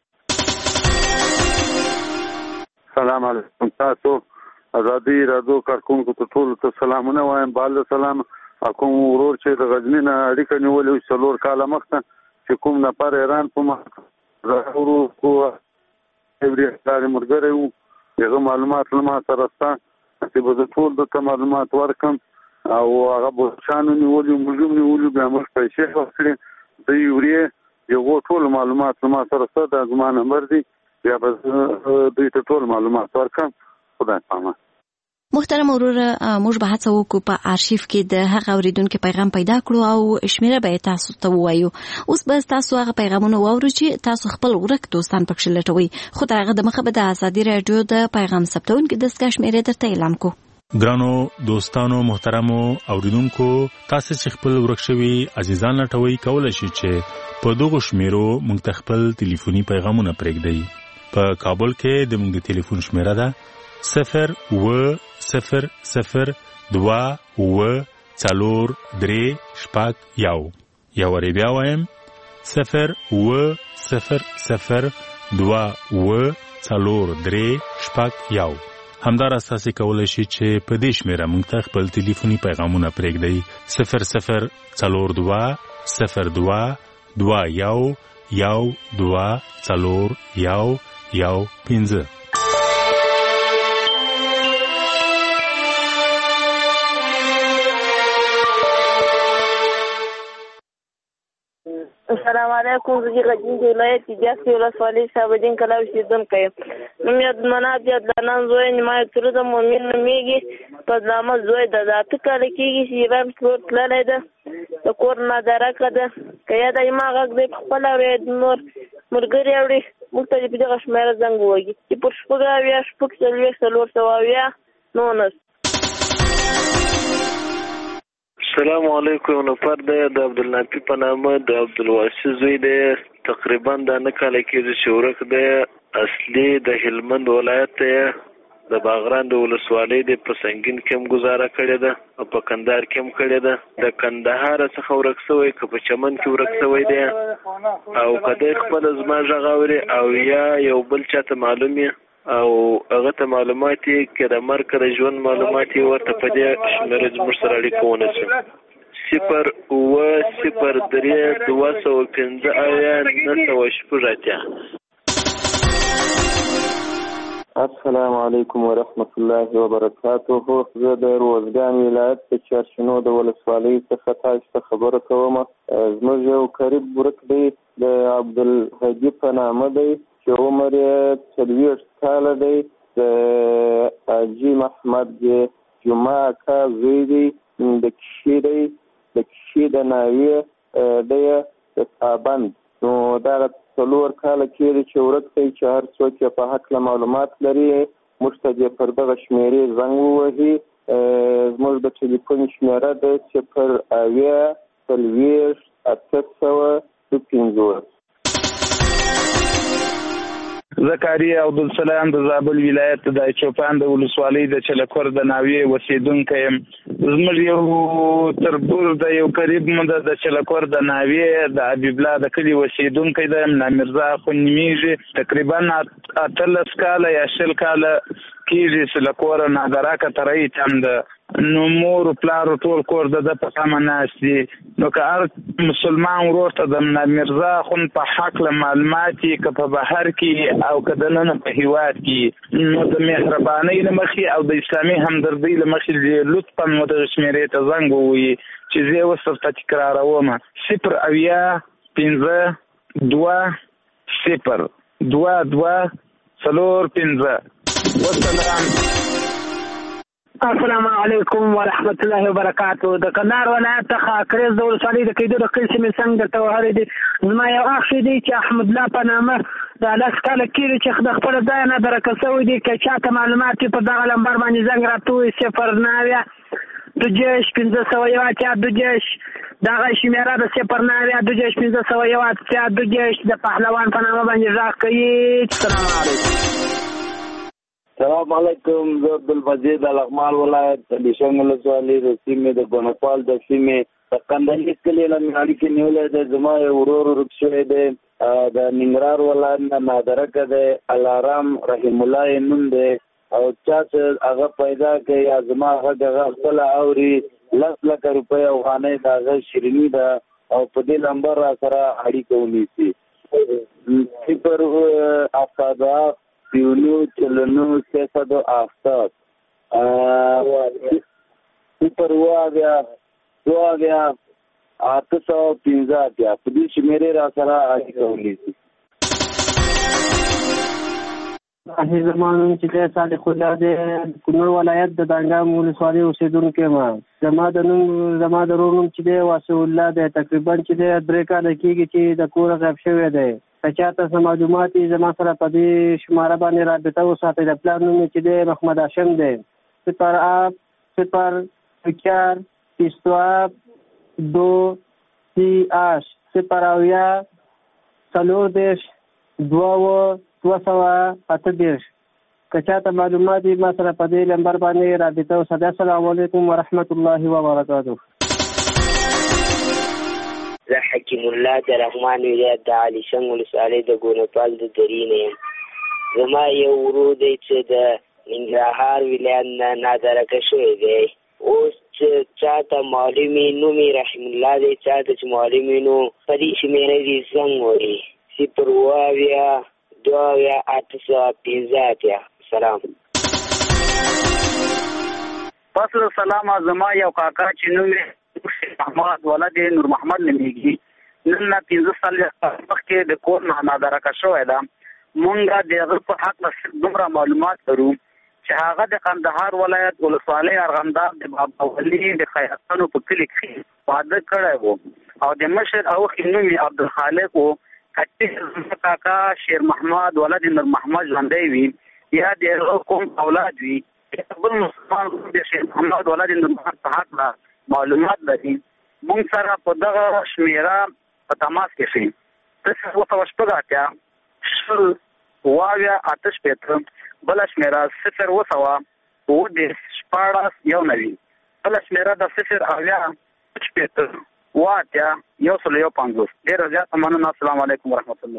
سلام علیکم. تاسو ازادي رادیو کارکوونکو ته ټولو ته سلامونه وایم. بال سلام. کوم ورور چې د غزني نه اړیکه نیولې څلور کاله مخته چې کوم نفر ایران په مخ ورو کو ایوري لارې مرګره وو، هغه معلومات له ما سره ستا چې به زه ټول درته معلومات ورکړم او هغه بوچانو نیولي موږ نیولي بیا موږ پیسې ورکړې د یوري یو ټول معلومات له ما سره ستا دا زما نمبر دی، بیا به دوی ته ټول معلومات ورکړم. خدای پامه. محترم ورور، موږ به هڅه وکړو په آرشیف کې د هغه اوریدونکو پیغام پیدا کړو او شمیره به تاسو ته ووایو. اوس به تاسو هغه پیغامونه واورئ چې تاسو خپل ورک دوستان پکښې لټوي، خو تر هغه دمخه به د ازادي راډیو د پیغام ثبتونکو دستګاه شمیرې درته اعلان کړو. ګرانو دوستانو محترمو اوریدونکو، تاسو چې خپل ورک شوي عزیزان لټوي کولای شئ چې په دغه شمیرو موږ ته خپل ټلیفوني پیغامونه پرېږدئ. په کابل کې د موږ د ټلیفون شمیره ده صفر اوه صفر صفر دوه اوه څلور درې شپږ یو. یو وارې بیا وایم صفر اوه صفر صفر دوه اوه څلور درې شپږ یو. همداراز تاسو کولی شئ چې په دې شمیره موږ ته خپل ټلیفوني پیغامونه پرېږدئ صفر صفر څلور دوه صفر دوه دوه یو یو دوه څلور یو یو پنځه. السلام علیکم. زه غزنی ولایت جاسي ولسوالۍ شابدین کلا اوسېدونکی یم. نوم یې منات یادلانان زوی نیمایي ترده مومن نومېږي. په نامه زوی ده. د اته کاله کېږي چې ایران کور تللی ده، د کور نادرکه ده. که یاده زما غږ دی پخپله اورېد نور ملګري اوري موږ ته دې په دغه شمېره زنګ ووهي چې پر شپږ اویا شپږ څلوېښت څلور سوه اویا نولس. السلام علیکم. نفر دی د عبدالنافي په نامه د عبدالواسی زوی دی. تقریبا د نه کاله کېږي چې ورک دی. اصلي د هلمند ولایت دی، د باغران د ولسوالۍ دی. په سنګین کې هم ګزاره کړې ده او په کندهار کې هم کړې ده. د کندهار څخه ورک شوی که په چمن کې ورک شوی دی او که دی خپله زما غږ اوري او یا یو بل چاته معلوم وي او هغه ته معلومات یې که د مرګ که د ژوند معلومات یې ورته په دې شمېره زموږ سره اړیکه ونیسي صفر اوه صفر درې دوه سوه پنځه اویا نهه سوه شپږ اتیا. السلام علیکم ورحمت الله وبرکاته. زه د روزګان ولایت د چارشنو د ولسوالۍ څخه تاسو ته خبره کوم. زموږ یو قریب ورک دی د عبدالهادي په نامه دی چې عمر یې څلوېښت کاله دی. د حاجي محمد جمعه اکا زوی دی. د کشي دی د کشي د ناوې دی د تابند. نو دغه څلور کاله کېږي چې ورک دی چې هر څوک یې په هکله معلومات لري موږ ته دې پر دغه شمېرې زنګ ووهي. زموږ د ټلیفون شمېره ده صفر اویا څلوېښت اته سوه دوه پنځوس. زکریا عبدالسلام د زابل ولایت د چوپان د ولسوالۍ د چلکور د ناوې اوسیدونکی یم. زموږ یو تربور د یو قریب مو د چلکور د ناوې د حبیب الله د کلي اوسیدونکی دی، ملا مرزا خو نومیږي. تقریبا اتلس کاله یا شل کاله کېږي چې له کوره نادراکه ترۍ تم ده، نو مور پلار ټول کور د په سمه ناست دي. نو که هر مسلمان ورور ته د ملا مرزا خون په حق له معلومات یې که په بهر کې او که دننه په هیواد کې، نو د مهربانۍ له مخې او د اسلامي همدردۍ له مخې لطفا مو دغه شمېرې ته زنګ ووهي چې زه یې اوس درته تکراروم: صفر اویا پنځه دوه صفر دوه دوه څلور پنځه. والسلام. السلام علیکم ورحمت الله وبرکاتو. د کندهار ولایت څخه کریز د ولسوالۍ د کیدو د قیل سیمې څنګ درته وهلی دی. زما یو اخ دی چې احمد الله په نامه د لس کاله کېږي چې د خپله ځایه نه درکه شوی دی. که چاته معلومات وي په دغه لمبر باندې زنګ راته ووایي صفر نوي دوجش پنځه سوه یو اتیا دوجش. دغه شمېره د صفر نوي دوجش پنځه سوه یو اتیا دوجش د پهلوان په نامه باندې غږ کوي. السلام علیکم. السلام علیکم. زه عبدالمجید د لغمان ولایت د لیشنګ ولسوالۍ د سیمې د ګونپال د سیمې د قندلیز کلي نه مې اړیکې نیولی دی. زما یو ورور ورک شوی دی د ننګرهار ولایت نه نادرکه دی، الارام رحیم الله یې نوم دی، او چا چې هغه پیدا کوي یا زما غږ هغه خپله اوري، لس لکه روپۍ افغانۍ د هغه شیریني ده او په دې لمبر را سره اړیکه ونیسي. صفر افتاداف بیونو چلنو سیصد و افتاد صفر واویا دو آویا آت سو پینزا اتیا. په دې شمېرې را سره اړیکه ونیسي. اخر زمانون چې دی صالح الله دی، کونړ ولایت د دانګام ولسوالۍ اوسېدونکی ما. زما د نوم زما د ورور نوم چې دی واسع الله دی. تقریبا چې دی درې کاله کېږي چې د کوره غیب شوی دی. که چاته څه معلومات وي زما سره په دې شماره باندې رابطه وساتئ. د پلار نوم چې دی محمد هاشم دی. صفر آب صفر چار بیست دو سی آش صفر اویا څلور دېرش دوه دوه سوه اته دېرش. که چاته معلومات وي ما سره په دې نمبر باندې رابطه وساتئ. السلام علیکم ورحمت الله وبرکاته. زه حکیم الله د لغمان ولایت د علیشنګ ولسوالۍ د ګونپال د درې نه یم. زما یو ورور دی چې د ننګرهار ولایت نه نادرکه شوی دی. اوس چې چاته معلوم وي نوم یې رحیم الله دی، چاته چې معلوم وي نو په دې شمېره دې زنګ ووهي: صفر اوه اویا دوه اویا اته سوه پنځه اتیا. سلام. پس له سلامه زما یو کاکا چې نوم یې محمد ولد نور محمد نومیږي، نن نه پنځه سال مخکې د کور نه نادرکه شوی ده. مونږ د هغه په حق دومره معلومات لرو چې هغه د کندهار ولایت ولسوالۍ ارغنداب د بابا ولي د خیاطانو په کلي کې واده کړی و او د مشر اوښ نوم یې عبدالخالق و. که کاکا شیر محمد ولد نور محمد ژوندی وي یا د هغه کوم اولاد وي، بل مسلمان د شیر محمد ولد نور محمد په حق معلومات لري، مونږ سره په دغه شمېره په تماس کې شي. صفر اوه سوه شپږ اتیا شل اوه اویا اته شپېته. بله شمېره صفر اوه سوه اوه دېرش شپاړس یو نوي. بله شمېره د صفر اویا شپېته اوه اتیا یو سل یو پنځوس. ډېره زیاته مننه. السلام علیکم ورحمت الله.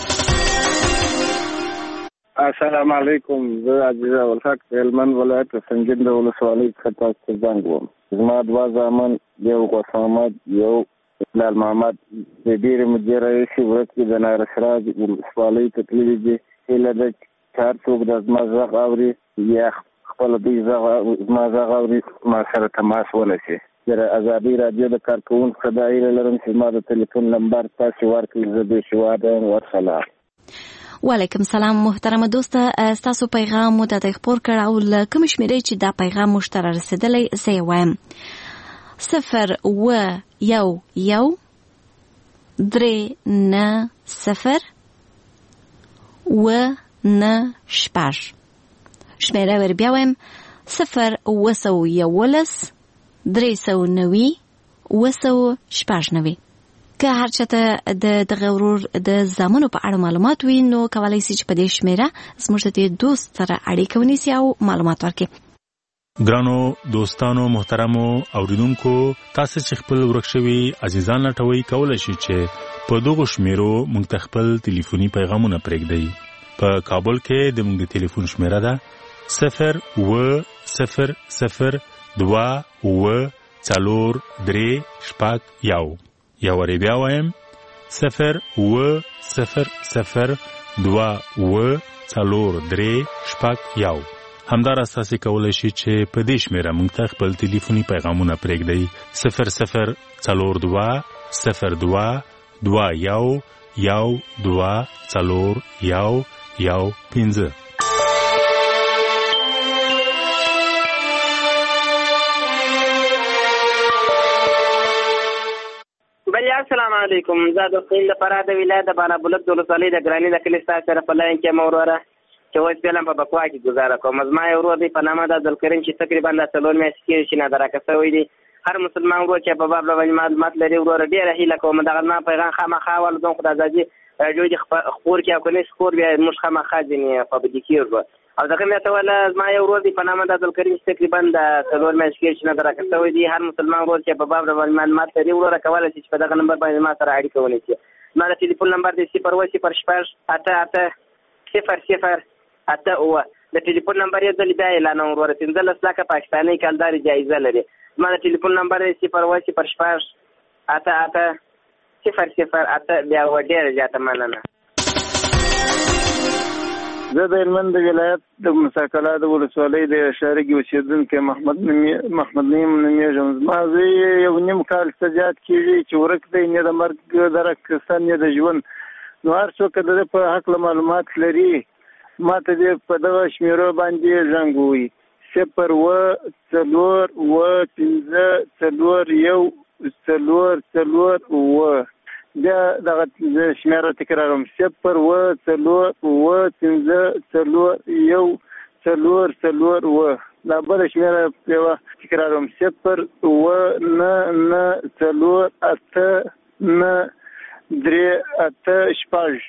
السلام علیکم. زه عزیزه الحق د هلمند ولایت د سنجد د ولسوالۍ څخه تاسو ته زنګ وم. زما دوه زامن، یو غوث محمد یو اسلال محمد، د ډېرې مودې راهیسې ورځ کې د نایره سراج ولسوالۍ ته تللي دي. هیله ده چې هر څوک د زما غږ اوري یا خپله دوی زما غږ اوري ما سره تماس ونیسي. د ازادۍ راډیو د کارکوونکو څخه دا هیله لرم چې زما د تلیفون نمبر تاسې ورکړئ. زه بېسواده یم. والسلام. وعلیکم سلام محترمه دوسته، ستاسو پیغام مو د خپور کړ او له کوم شمیرې چې دا پیغام مو ته رسیدلی زه یې وایم: صفر اوه یو یو درې نه صفر اوه نه شپږ. شمیره ور بیا وایم: صفر اوه سوه یولس درې سوه نوي اوه سوه شپږ نوي. که هر چاته د دغه ورور د زامنو په اړه معلومات وي نو کولای شي چې په دې شمیره زموږ د دوست سره اړیکه ونیسي او معلومات ورکړي. ګرانو دوستانو محترمو اوریدونکو تاسو چې خپل ورکشوي عزیزان لټوي کولای شي چې په دغه شمیرو موږ ته خپل ټلیفوني پیغامونه پرېږدئ. په کابل کې د موږ د ټلیفون شمیره ده صفر و صفر صفر دوا و څلور درې شپږ یو. یا وری بیا وایم صفر و صفر صفر دوا و څلور درې شپږ یو. همداراز تاسو کولای شئ چې په دې شمیره موږ ته خپل ټلیفوني پیغامونه پرېږدئ صفر صفر څلور دوه صفر دوه دوه یو یو دوه څلور یو یو پنځه. بل السلام علیکم. زه د خپل لپاره د ولایت د بانه بلد د ولسوالۍ د ګراني د کلي سره سره په لاین کې موروره چې اوس فعلا په بکوا کې گزاره کوم. زما یو ورور دی په نامه د عبدالکریم چې تقریبا د څلور میاشتې کېږي چې نادرکه شوی دی. هر مسلمان ورور چې په باب باندې معلومات لري ورور ډېره هیله کوم دغه ما پیغام خامخا ولدون خدای ځي راډیو د خبر کې او کني خبر بیا مش خامخا ځنی په بدی کېږي او دغه مې ته ولا زما یو ورور دی په نامه د عبدالکریم چې تقریبا د څلور میاشتې کېږي چې نادرکه شوی دی. هر مسلمان ورور چې په باب باندې معلومات لري ورور کولای شي چې په دغه نمبر باندې ما سره اړیکه ونیسي. ما د ټلیفون نمبر دی صفر و صفر شپږ اته اته صفر صفر اته اوه. د ټلیفون نمبر یې ځل بیا اعلان وروره پنځلس لکه پاکستاني کلداري جایزه لري. زما د ټلیفون نمبر دی صفر اوه صفر شپږ اته اته صفر صفر اته. بیا ډېره زیاته مننه. زه د هلمند د ولایت د مساکلا د ولسوالۍ د شارګي اوسېدونکی محمد محمد نعیم نومیږم. زما زوی یو نیم کال څه زیات کېږي چې ورک دی، نه د مرګ درک سته نه د ژوند. نو هر څوک د ده په هکله معلومات لري ما ته دې په دغه شمیرو باندې زنګ ووهي صفر اوه څلور اوه پنځه څلور یو څلور څلور اوه. بیا دغه شمیره تکراروم صفر اوه څلور اوه پنځه څلور یو څلور څلور اوه. دا بله شمیره یوه تکراروم صفر اوه نه نه څلور اته نه درې اته شپږ.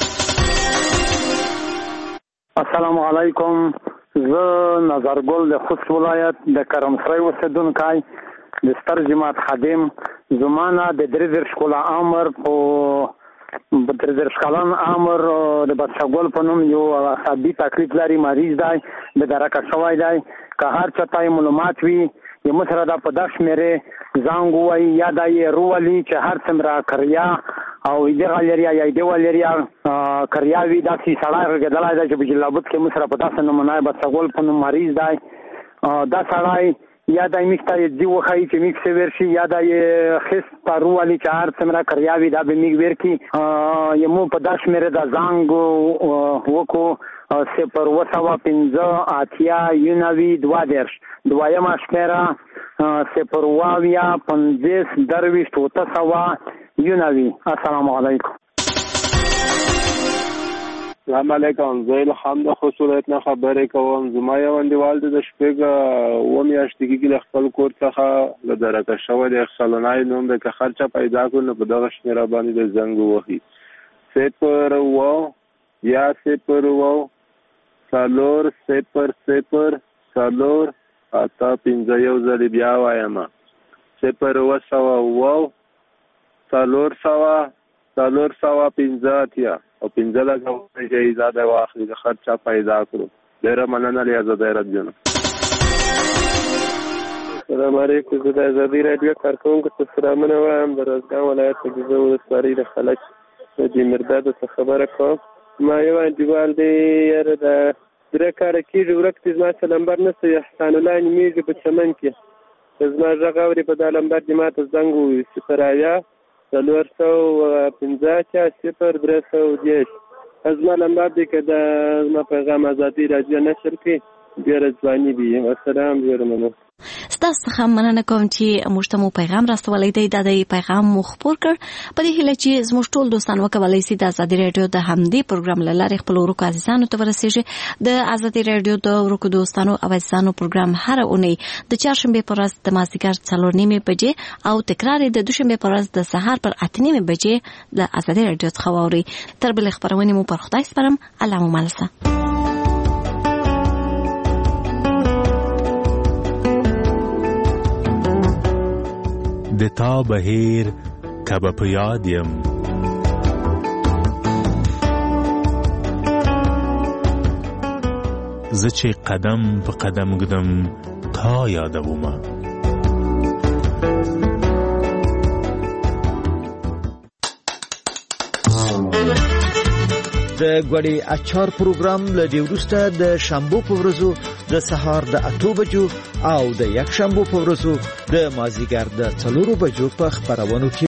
السلام علیکم. زه نظرګل د خوست ولایت د کرمسرای اوسېدونکی د ستر جماعت خادم. زما نه د درې دېرش کاله عمر په درې دېرش کلن عمر د بادشاهګل په نوم یو عصبي تکلیف لري، مریض دی، د درکه شوی دی. که هر چا ته معلومات وي یې مو سره دا په دغه شمېرې زنګ ووایي یا دا یې روولي چې هر څومره کریا او دغه لریا یا دغه لریا کریاوي داسې سړی غږېدلی دی چې په جلابوت کې مو سره په داسې نمونه بادشاهګل په نوم مریض دی. دا سړی یا دا میک ته یې ځي وښایي چې میک څه ورشي یا دا یې خیسته روولي چې هر څومره کریاوي دا به میک ورکړي. یې مو په دا شمېرې د زنګ وکړو صفر اوه سوه پنځه اتیا یو نوي دوه دېرش. دویمه شمېره صفر اوه اویا پنځوس درویشت اوته سوه یو نوي. السلام علیکم. السلام علیکم. زه الهام د خوست ولایت نه خبرې کوم. زما یو انډیوال د شپږ اووه میاشتې کېږي له خپل کور څخه له درکه شوی دی. سلونای نوم دی. که هر چا پیدا کړو نو په دغه شمېره باندې د زنګ ووهي صفر اووه یا صفر اووه څلور صفر صفر څلور اته پنځه یو ځلې بیا وایم صفر اووه سوه اووه څلور سوه څلور سوه پنځه اتیا او پنځه لکه جایزه دی واخلي د هر چا پیدا کړو. ډېره مننه لی ازادۍ راډیو. السلام علیکم. زه د ازادۍ راډیو کارکوونکو ته سلامونه وایم. د روزګان ولایت د ګیزو ولسوالۍ د خلک د جمیردادو څخه خبره کوم. ما یو انډیوال دی یاره د درې کاله کېږي ورک دی. زما څه نمبر نشته. احسان الله نومېږي په چمن کې. زما غږ اوري په دا نمبر دې ما ته زنګ ووهي صفر اویا څلور سوه پنځه اتیا صفر درې سوه دېرش. زما نمبر دی که د زما پیغام ازادۍ راډیو نشر کړي ډېره ځواني وي. السلام ډېره مننه. تاسو څخه مننه کوم چې موږ ته مو پیغام راستولی دی. دا د پیغام مو خپور کړ په دې هیله چې زموږ ټول دوستان وکولای شي د ازادي رادیو د همدې پروګرام له لارې خپل ورکو عزیزانو ته ورسیږي. د ازادي رادیو د ورکو دوستانو او عزیزانو پروګرام هر اونۍ د چهارشنبه په ورځ د مازدیګر څلور نیمې بجې او تکرار د دوشنبه په ورځ د سهار پر اته نیمې بجې د ازادي رادیو څخه واوري. تر بلې خبرونې مو پر خدای سپارم. الله مو مالسه. د تا بهیر کبه په یاد یم زه چې قدم په قدم ګدم تا یادومه. د غوړي اچار پروګرام له دې وروسته د شنبه په ورځو د سهار د اته بجو او د یک شنبه په ورځو د مازیګر د څلور بجو په خبرونو کې